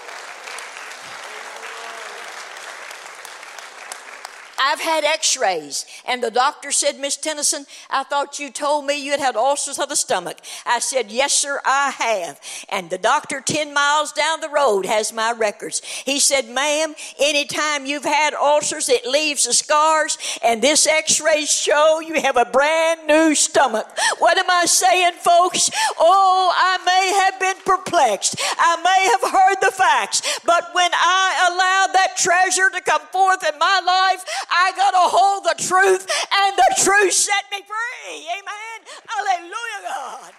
I've had x-rays, and the doctor said, Miss Tennyson, I thought you told me you had had ulcers of the stomach. I said, yes, sir, I have. And the doctor 10 miles down the road has my records. He said, ma'am, anytime you've had ulcers, it leaves the scars, and this x-rays show you have a brand new stomach. What am I saying, folks? Oh, I may have been perplexed. I may have heard the facts, but when I allowed that treasure to come forth in my life, I got to hold the truth, and the truth set me free. Amen. Hallelujah, God.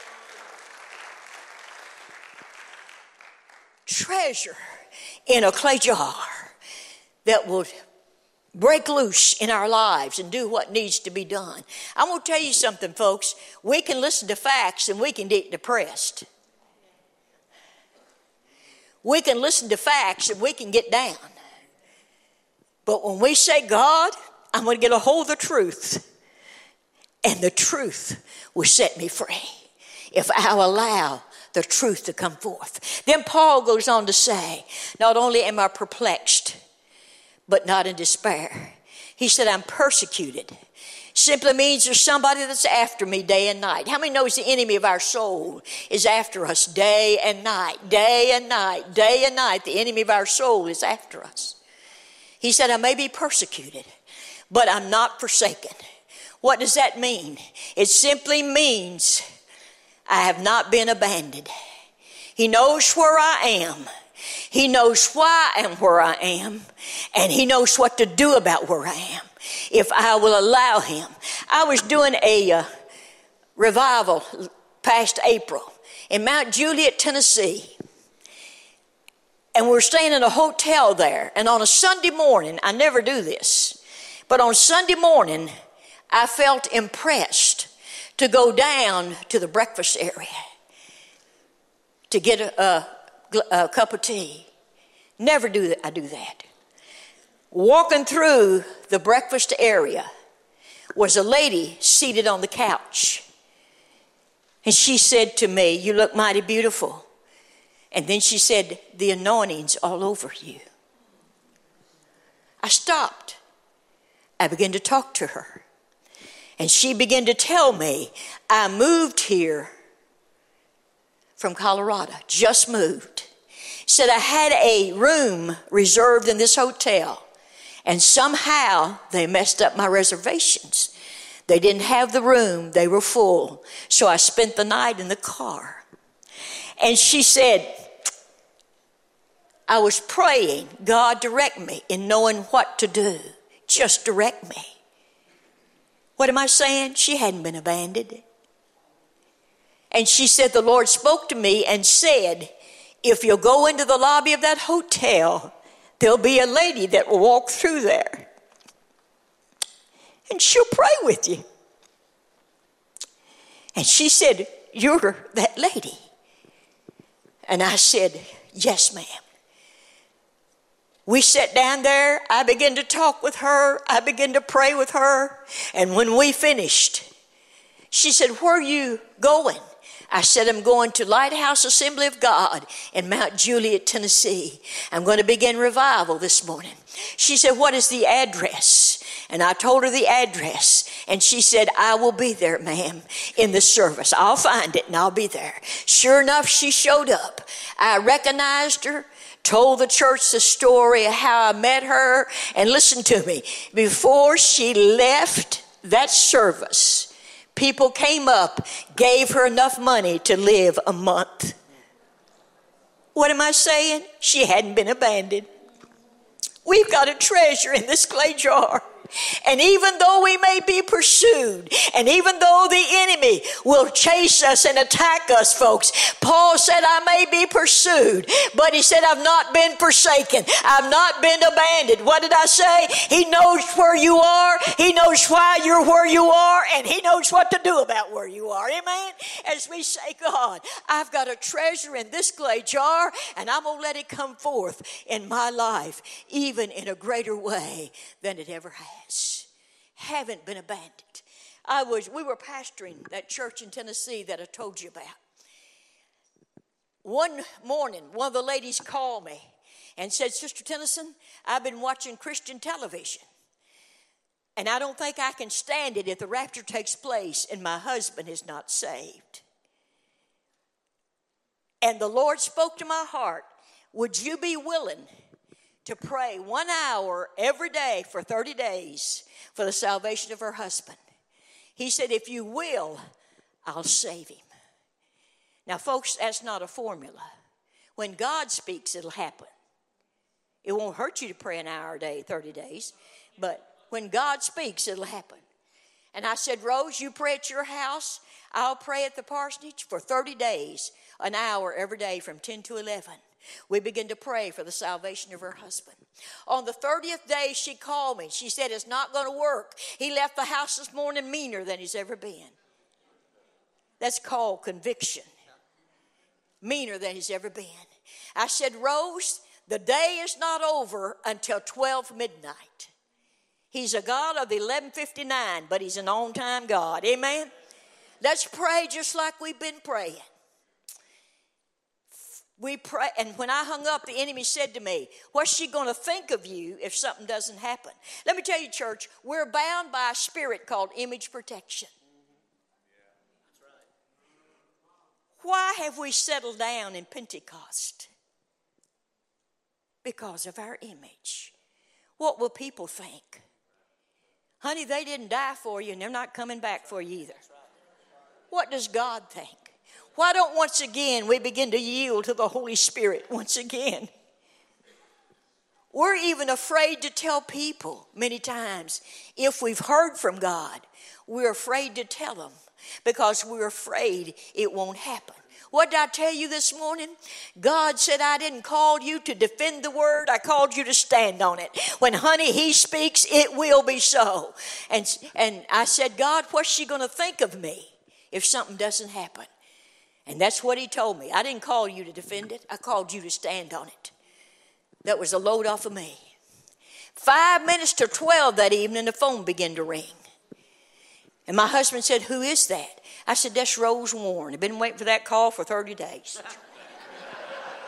Treasure in a clay jar that will break loose in our lives and do what needs to be done. I'm going to tell you something, folks. We can listen to facts and we can get depressed. We can listen to facts and we can get down. But when we say, God, I'm going to get a hold of the truth, and the truth will set me free if I'll allow the truth to come forth. Then Paul goes on to say, not only am I perplexed, but not in despair. He said, I'm persecuted. Simply means there's somebody that's after me day and night. How many knows the enemy of our soul is after us day and night, day and night, day and night? The enemy of our soul is after us. He said, I may be persecuted, but I'm not forsaken. What does that mean? It simply means I have not been abandoned. He knows where I am. He knows why I am where I am. And he knows what to do about where I am if I will allow him. I was doing a revival past April in Mount Juliet, Tennessee. And we were staying in a hotel there. And on a Sunday morning, I never do this, but on Sunday morning, I felt impressed to go down to the breakfast area to get a cup of tea. Never do that. I do that. Walking through the breakfast area was a lady seated on the couch. And she said to me, you look mighty beautiful. And then she said, the anointing's all over you. I stopped. I began to talk to her. And she began to tell me, I moved here from Colorado, just moved. Said I had a room reserved in this hotel, and somehow they messed up my reservations. They didn't have the room, they were full. So I spent the night in the car. And she said, I was praying, God direct me in knowing what to do. Just direct me. What am I saying? She hadn't been abandoned. And she said, the Lord spoke to me and said, if you'll go into the lobby of that hotel, there'll be a lady that will walk through there. And she'll pray with you. And she said, you're that lady. And I said, yes, ma'am. We sat down there. I began to talk with her. I began to pray with her. And when we finished, she said, where are you going? I said, I'm going to Lighthouse Assembly of God in Mount Juliet, Tennessee. I'm going to begin revival this morning. She said, what is the address? And I told her the address. And she said, I will be there, ma'am, in the service. I'll find it and I'll be there. Sure enough, she showed up. I recognized her. Told the church the story of how I met her. And listen to me. Before she left that service, people came up, gave her enough money to live a month. What am I saying? She hadn't been abandoned. We've got a treasure in this clay jar. And even though we may be pursued, and even though the enemy will chase us and attack us, folks, Paul said, I may be pursued, but he said, I've not been forsaken. I've not been abandoned. What did I say? He knows where you are. He knows why you're where you are, and he knows what to do about where you are. Amen? As we say, God, I've got a treasure in this clay jar, and I'm going to let it come forth in my life, even in a greater way than it ever has. Haven't been abandoned. We were pastoring that church in Tennessee that I told you about. One morning, one of the ladies called me and said, Sister Tennyson, I've been watching Christian television, and I don't think I can stand it if the rapture takes place and my husband is not saved. And the Lord spoke to my heart, would you be willing to pray 1 hour every day for 30 days for the salvation of her husband? He said, if you will, I'll save him. Now, folks, that's not a formula. When God speaks, it'll happen. It won't hurt you to pray an hour a day, 30 days. But when God speaks, it'll happen. And I said, Rose, you pray at your house. I'll pray at the parsonage for 30 days, an hour every day from 10 to 11. We began to pray for the salvation of her husband. On the 30th day, she called me. She said, it's not going to work. He left the house this morning meaner than he's ever been. That's called conviction. Meaner than he's ever been. I said, Rose, the day is not over until 12 midnight. He's a God of 11:59, but he's an on-time God. Amen? Let's pray just like we've been praying. We pray, and when I hung up, the enemy said to me, what's she going to think of you if something doesn't happen? Let me tell you, church, we're bound by a spirit called image protection. Why have we settled down in Pentecost? Because of our image. What will people think? Honey, they didn't die for you, and they're not coming back for you either. What does God think? Why don't once again we begin to yield to the Holy Spirit once again? We're even afraid to tell people many times if we've heard from God. We're afraid to tell them because we're afraid it won't happen. What did I tell you this morning? God said, I didn't call you to defend the word. I called you to stand on it. When, honey, he speaks, it will be so. And I said, God, what's she going to think of me if something doesn't happen? And that's what he told me. I didn't call you to defend it. I called you to stand on it. That was a load off of me. 5 minutes to 12 that evening, the phone began to ring. And my husband said, who is that? I said, that's Rose Warren. I've been waiting for that call for 30 days.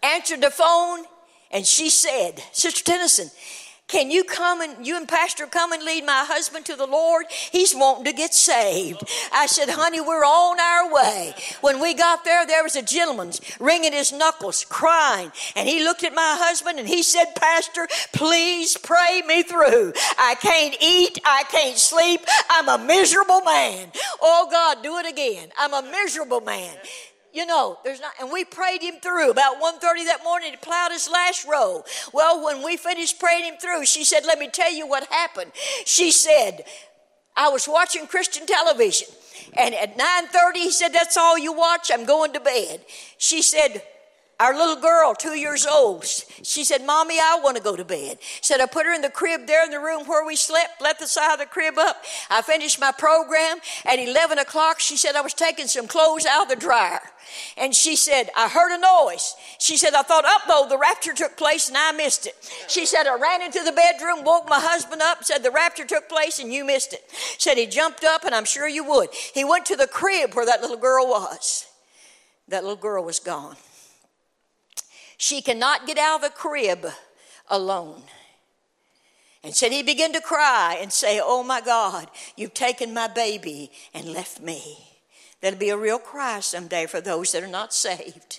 answered the phone, and she said, Sister Tennyson, can you you and Pastor come and lead my husband to the Lord? He's wanting to get saved. I said, honey, we're on our way. When we got there, there was a gentleman wringing his knuckles, crying. And he looked at my husband and he said, Pastor, please pray me through. I can't eat. I can't sleep. I'm a miserable man. Oh, God, do it again. I'm a miserable man. You know, and we prayed him through. About 1:30 that morning, he plowed his last row. Well, when we finished praying him through, she said, let me tell you what happened. She said, I was watching Christian television, and at 9:30, he said, that's all you watch? I'm going to bed. She said, our little girl, 2 years old, she said, Mommy, I want to go to bed. Said, I put her in the crib there in the room where we slept, let the side of the crib up. I finished my program. At 11 o'clock, she said, I was taking some clothes out of the dryer. And she said, I heard a noise. She said, I thought, though, the rapture took place and I missed it. She said, I ran into the bedroom, woke my husband up, said, the rapture took place and you missed it. Said he jumped up, and I'm sure you would. He went to the crib where that little girl was. That little girl was gone. She cannot get out of the crib alone. And said he began to cry and say, oh my God, you've taken my baby and left me. That'll be a real cry someday for those that are not saved.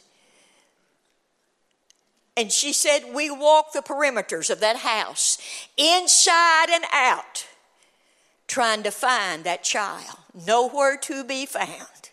And she said, we walked the perimeters of that house, inside and out, trying to find that child. Nowhere to be found.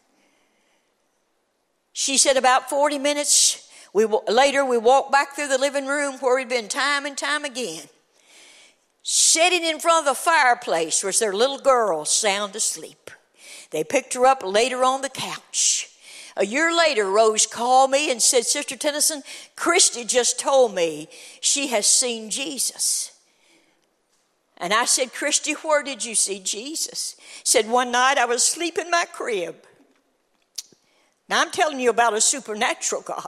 She said about 40 minutes later, we walked back through the living room where we'd been time and time again. Sitting in front of the fireplace was their little girl, sound asleep. They picked her up, laid her on the couch. A year later, Rose called me and said, Sister Tennyson, Christy just told me she has seen Jesus. And I said, Christy, where did you see Jesus? Said, one night I was asleep in my crib. Now I'm telling you about a supernatural God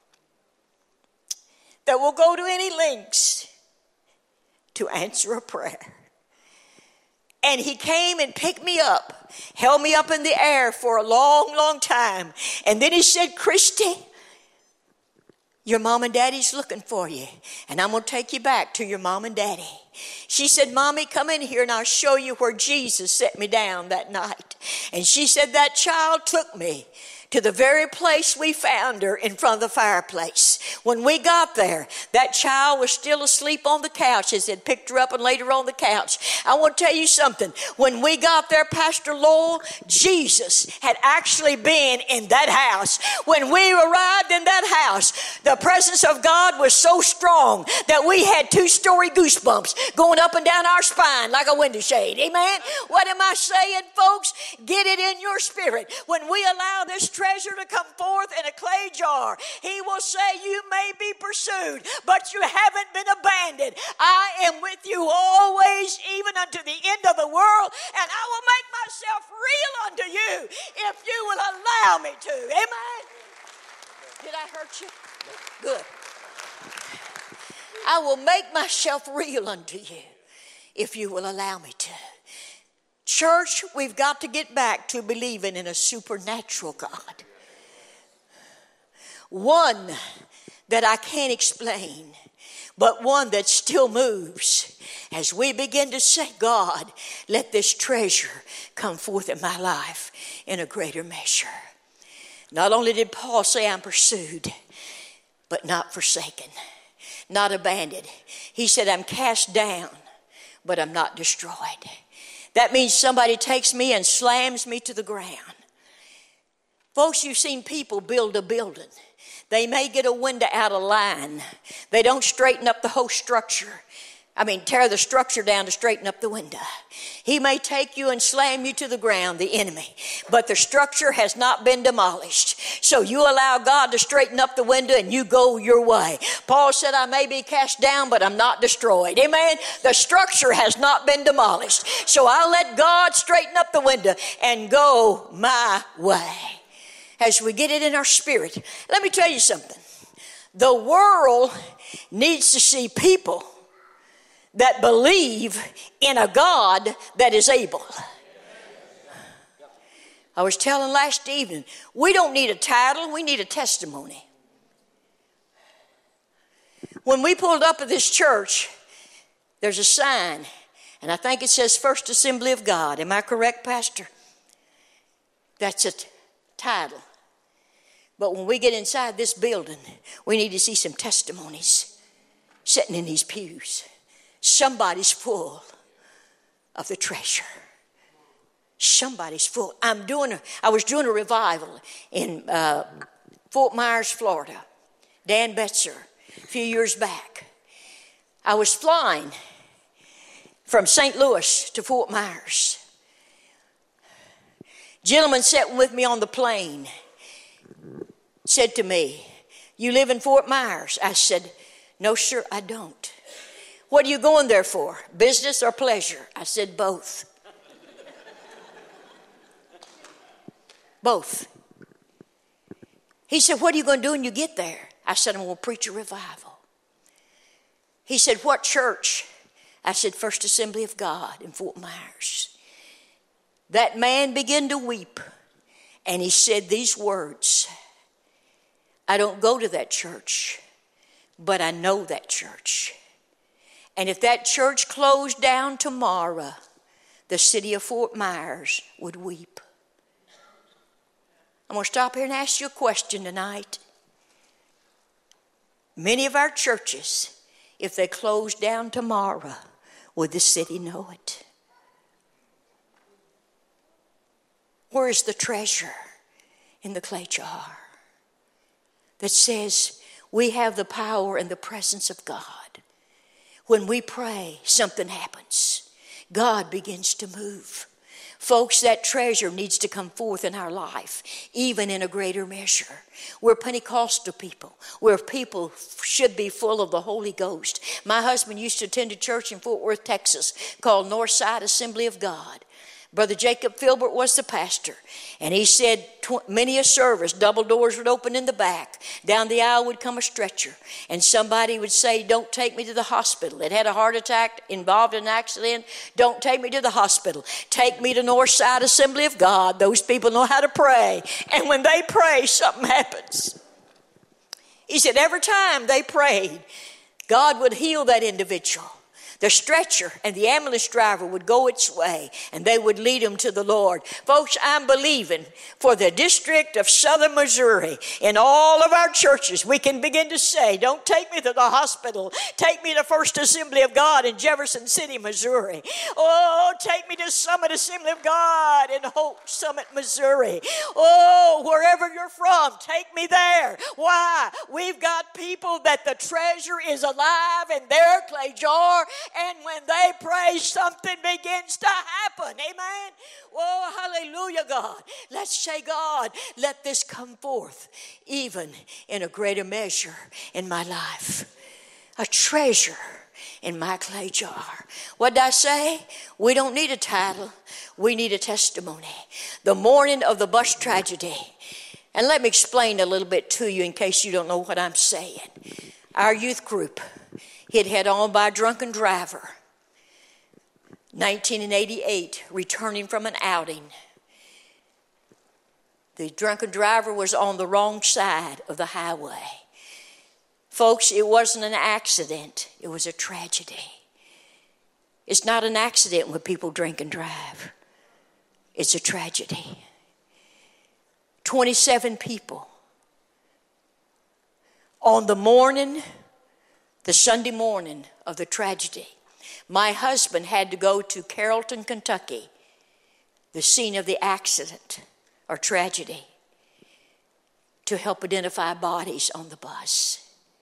that will go to any lengths to answer a prayer. And he came and picked me up, held me up in the air for a long, long time. And then he said, Christy, your mom and daddy's looking for you, and I'm going to take you back to your mom and daddy. She said, Mommy, come in here and I'll show you where Jesus set me down that night. And she said, that child took me to the very place we found her in front of the fireplace. When we got there, that child was still asleep on the couch as they'd picked her up and laid her on the couch. I want to tell you something. When we got there, Pastor Lowell, Jesus had actually been in that house. When we arrived in that house, the presence of God was so strong that we had 2-story goosebumps going up and down our spine like a window shade. Amen? What am I saying, folks? Get it in your spirit. When we allow this treasure to come forth in a clay jar, he will say, you may be pursued, but you haven't been abandoned. I am with you always, even unto the end of the world, and I will make myself real unto you if you will allow me to. Amen? Did I hurt you? Good. I will make myself real unto you if you will allow me to. Church, we've got to get back to believing in a supernatural God. One that I can't explain, but one that still moves as we begin to say, God, let this treasure come forth in my life in a greater measure. Not only did Paul say, I'm pursued, but not forsaken, not abandoned. He said, I'm cast down, but I'm not destroyed. That means somebody takes me and slams me to the ground. Folks, you've seen people build a building. They may get a window out of line. They don't straighten up the whole structure. Tear the structure down to straighten up the window. He may take you and slam you to the ground, the enemy, but the structure has not been demolished. So you allow God to straighten up the window and you go your way. Paul said, I may be cast down, but I'm not destroyed. Amen? The structure has not been demolished. So I'll let God straighten up the window and go my way. As we get it in our spirit, let me tell you something. The world needs to see people that believe in a God that is able. I was telling last evening, we don't need a title, we need a testimony. When we pulled up at this church, there's a sign, and I think it says First Assembly of God. Am I correct, Pastor? That's a title. But when we get inside this building, we need to see some testimonies sitting in these pews. Somebody's full of the treasure. Somebody's full. I was doing a revival in Fort Myers, Florida. Dan Betzer, a few years back. I was flying from St. Louis to Fort Myers. Gentleman sitting with me on the plane said to me, "You live in Fort Myers?" I said, "No, sir, I don't." "What are you going there for, business or pleasure?" I said, "Both." Both. He said, "What are you going to do when you get there?" I said, "I'm going to preach a revival." He said, "What church?" I said, "First Assembly of God in Fort Myers." That man began to weep, and he said these words, "I don't go to that church, but I know that church. And if that church closed down tomorrow, the city of Fort Myers would weep." I'm going to stop here and ask you a question tonight. Many of our churches, if they closed down tomorrow, would the city know it? Where is the treasure in the clay jar that says we have the power and the presence of God? When we pray, something happens. God begins to move. Folks, that treasure needs to come forth in our life, even in a greater measure. We're Pentecostal people. We're people should be full of the Holy Ghost. My husband used to attend a church in Fort Worth, Texas, called Northside Assembly of God. Brother Jacob Filbert was the pastor. And he said many a service, double doors would open in the back. Down the aisle would come a stretcher. And somebody would say, "Don't take me to the hospital. It had a heart attack, involved in an accident. Don't take me to the hospital. Take me to Northside Assembly of God. Those people know how to pray. And when they pray, something happens." He said every time they prayed, God would heal that individual. The stretcher and the ambulance driver would go its way, and they would lead them to the Lord. Folks, I'm believing for the District of Southern Missouri, in all of our churches, we can begin to say, "Don't take me to the hospital. Take me to First Assembly of God in Jefferson City, Missouri. Oh, take me to Summit Assembly of God in Hope Summit, Missouri. Oh, wherever you're from, take me there." Why? We've got people that the treasure is alive in their clay jar, and when they pray, something begins to happen. Amen. Oh, hallelujah, God. Let's say, "God, let this come forth even in a greater measure in my life." A treasure in my clay jar. What did I say? We don't need a title. We need a testimony. The morning of the bus tragedy. And let me explain a little bit to you in case you don't know what I'm saying. Our youth group hit head on by a drunken driver. 1988, returning from an outing. The drunken driver was on the wrong side of the highway. Folks, it wasn't an accident. It was a tragedy. It's not an accident when people drink and drive. It's a tragedy. 27 people. On the Sunday morning of the tragedy, my husband had to go to Carrollton, Kentucky, the scene of the accident or tragedy, to help identify bodies on the bus.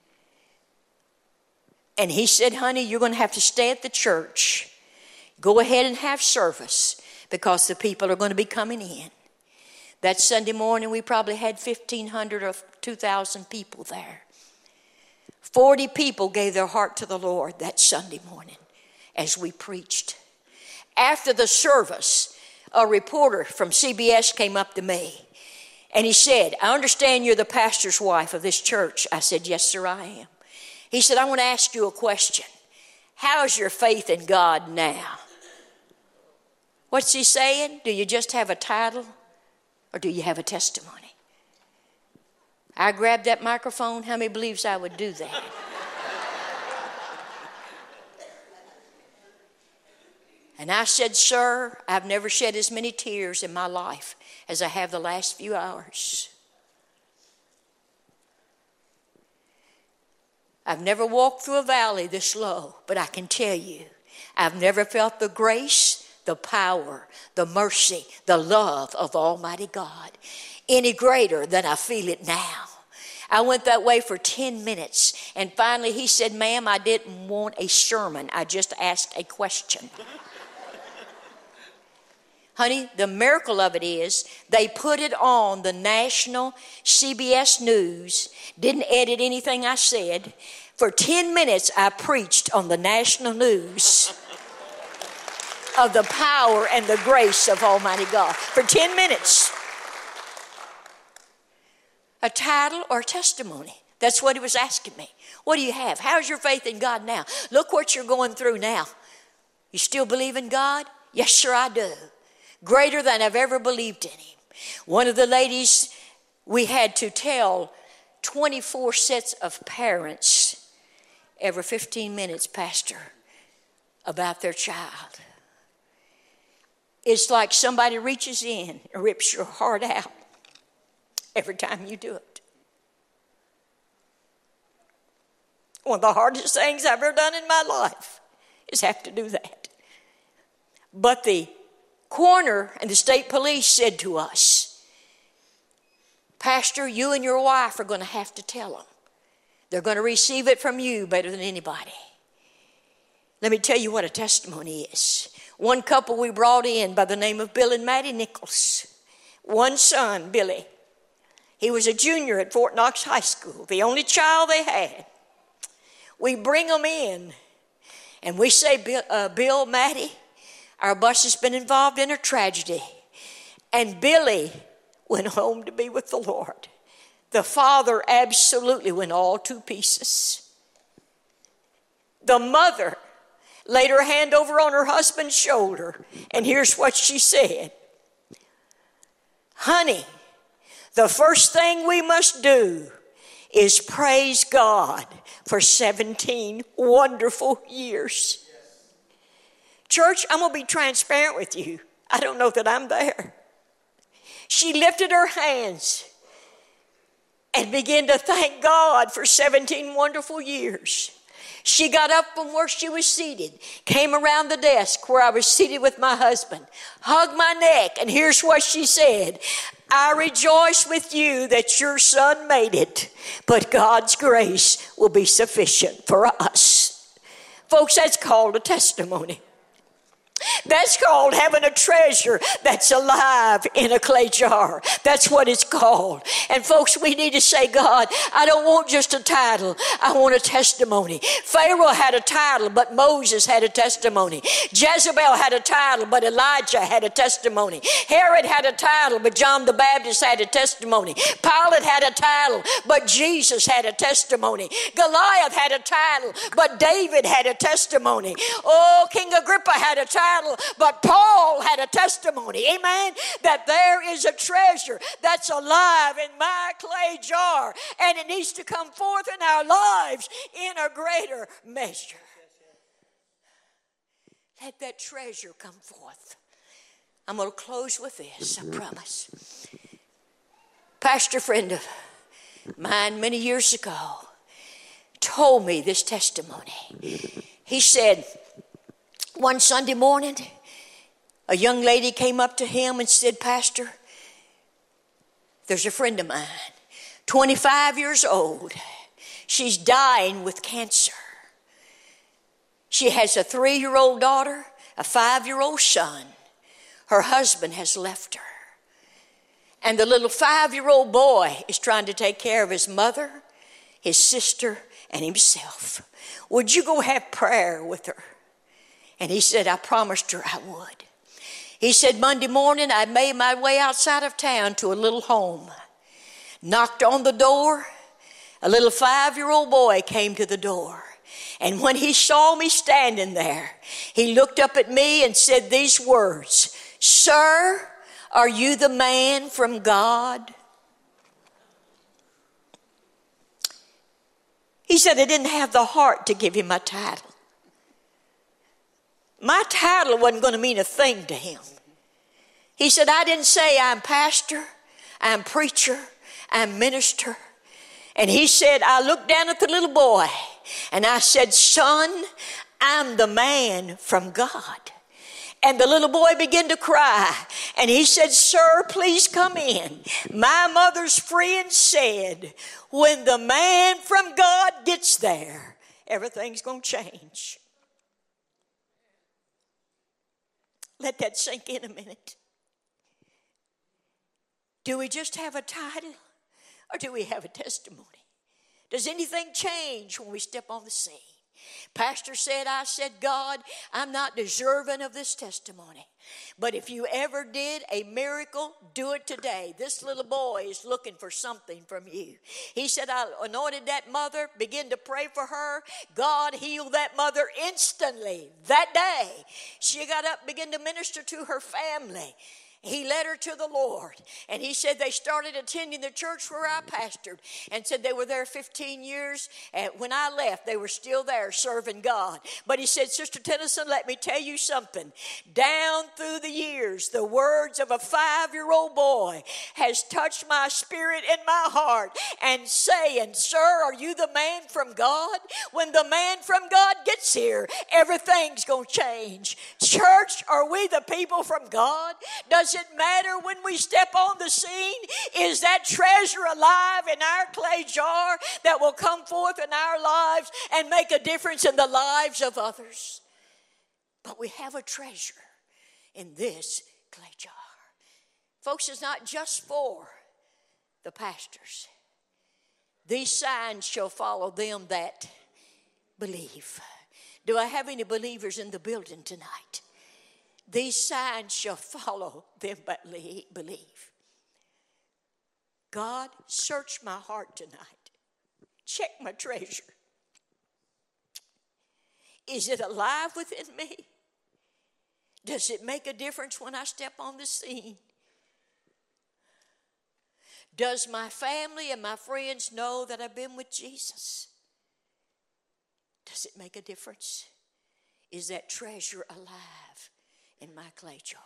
And he said, "Honey, you're going to have to stay at the church. Go ahead and have service because the people are going to be coming in." That Sunday morning, we probably had 1,500 or 2,000 people there. 40 people gave their heart to the Lord that Sunday morning as we preached. After the service, a reporter from CBS came up to me and he said, "I understand you're the pastor's wife of this church." I said, "Yes, sir, I am." He said, "I want to ask you a question. How's your faith in God now?" What's he saying? Do you just have a title or do you have a testimony? I grabbed that microphone. How many believes I would do that? And I said, sir, I've never shed as many tears in my life as I have the last few hours. I've never walked through a valley this low, but I can tell you, I've never felt the grace, the power, the mercy, the love of Almighty God any greater than I feel it now. I went that way for 10 minutes, and finally he said, ma'am, I didn't want a sermon. I just asked a question. Honey, the miracle of it is they put it on the national CBS News, didn't edit anything I said. For 10 minutes, I preached on the national news of the power and the grace of Almighty God. For 10 minutes. A title or a testimony. That's what he was asking me. What do you have? How's your faith in God now? Look what you're going through now. You still believe in God? Yes, sir, I do. Greater than I've ever believed in him. One of the ladies, we had to tell 24 sets of parents every 15 minutes, Pastor, about their child. It's like somebody reaches in and rips your heart out every time you do it. One of the hardest things I've ever done in my life is have to do that. But the coroner and the state police said to us, Pastor, you and your wife are going to have to tell them. They're going to receive it from you better than anybody. Let me tell you what a testimony is. One couple we brought in by the name of Bill and Maddie Nichols. One son, Billy. He was a junior at Fort Knox High School, the only child they had. We bring them in, and we say, Bill, Maddie, our bus has been involved in a tragedy. And Billy went home to be with the Lord. The father absolutely went all to pieces. The mother laid her hand over on her husband's shoulder, and here's what she said. Honey, the first thing we must do is praise God for 17 wonderful years. Church, I'm going to be transparent with you. I don't know that I'm there. She lifted her hands and began to thank God for 17 wonderful years. She got up from where she was seated, came around the desk where I was seated with my husband, hugged my neck, and here's what she said. I rejoice with you that your son made it, but God's grace will be sufficient for us. Folks, that's called a testimony. That's called having a treasure that's alive in a clay jar. That's what it's called. And folks, we need to say, God, I don't want just a title. I want a testimony. Pharaoh had a title, but Moses had a testimony. Jezebel had a title, but Elijah had a testimony. Herod had a title, but John the Baptist had a testimony. Pilate had a title, but Jesus had a testimony. Goliath had a title, but David had a testimony. Oh, King Agrippa had a title, but Paul had a testimony, amen, that there is a treasure that's alive in my clay jar, and it needs to come forth in our lives in a greater measure. Let that treasure come forth. I'm going to close with this, I promise. Pastor friend of mine many years ago told me this testimony. He said, one Sunday morning, a young lady came up to him and said, Pastor, there's a friend of mine, 25 years old. She's dying with cancer. She has a 3-year-old daughter, a 5-year-old son. Her husband has left her. And the little 5-year-old boy is trying to take care of his mother, his sister, and himself. Would you go have prayer with her? And he said, I promised her I would. He said, Monday morning, I made my way outside of town to a little home. Knocked on the door. A little 5-year-old boy came to the door. And when he saw me standing there, he looked up at me and said these words, Sir, are you the man from God? He said, I didn't have the heart to give him a title. My title wasn't going to mean a thing to him. He said, I didn't say I'm pastor, I'm preacher, I'm minister. And he said, I looked down at the little boy and I said, son, I'm the man from God. And the little boy began to cry. And he said, sir, please come in. My mother's friend said, when the man from God gets there, everything's going to change. Let that sink in a minute. Do we just have a title or do we have a testimony? Does anything change when we step on the scene? Pastor said, I said, God, I'm not deserving of this testimony. But if you ever did a miracle, do it today. This little boy is looking for something from you. He said, I anointed that mother, began to pray for her. God healed that mother instantly that day. She got up, began to minister to her family. He led her to the Lord. And he said they started attending the church where I pastored. And said they were there 15 years. And when I left, they were still there serving God. But he said, Sister Tennyson, let me tell you something. Down through the years, the words of a 5-year-old boy has touched my spirit and my heart. And saying, sir, are you the man from God? When the man from God gets here, everything's going to change. Church, are we the people from God? Does it matter when we step on the scene? Is that treasure alive in our clay jar that will come forth in our lives and make a difference in the lives of others? But we have a treasure in this clay jar. Folks, it's not just for the pastors. These signs shall follow them that believe. Do I have any believers in the building tonight? These signs shall follow them that believe. God, search my heart tonight. Check my treasure. Is it alive within me? Does it make a difference when I step on the scene? Does my family and my friends know that I've been with Jesus? Does it make a difference? Is that treasure alive in my clay jar?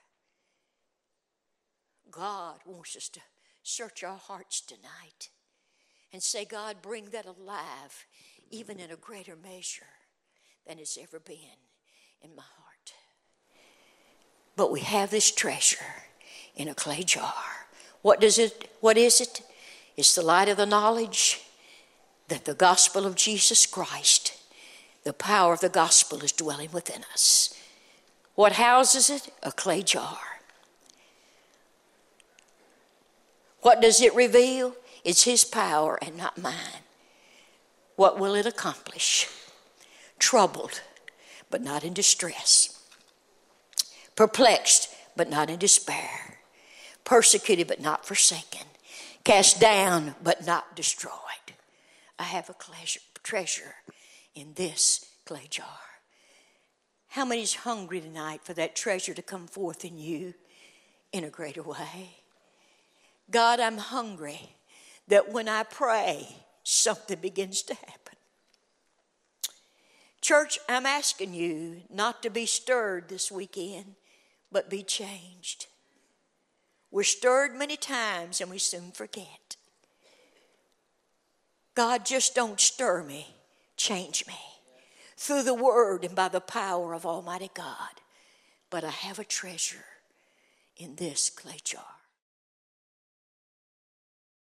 God wants us to search our hearts tonight and say, God, bring that alive even in a greater measure than it's ever been in my heart. But we have this treasure in a clay jar. What is it? It's the light of the knowledge that the gospel of Jesus Christ, the power of the gospel, is dwelling within us. What houses it? A clay jar. What does it reveal? It's His power and not mine. What will it accomplish? Troubled, but not in distress. Perplexed, but not in despair. Persecuted, but not forsaken. Cast down, but not destroyed. I have a treasure in this clay jar. How many's hungry tonight for that treasure to come forth in you in a greater way? God, I'm hungry that when I pray, something begins to happen. Church, I'm asking you not to be stirred this weekend, but be changed. We're stirred many times and we soon forget. God, just don't stir me, change me. Through the word and by the power of Almighty God. But I have a treasure in this clay jar.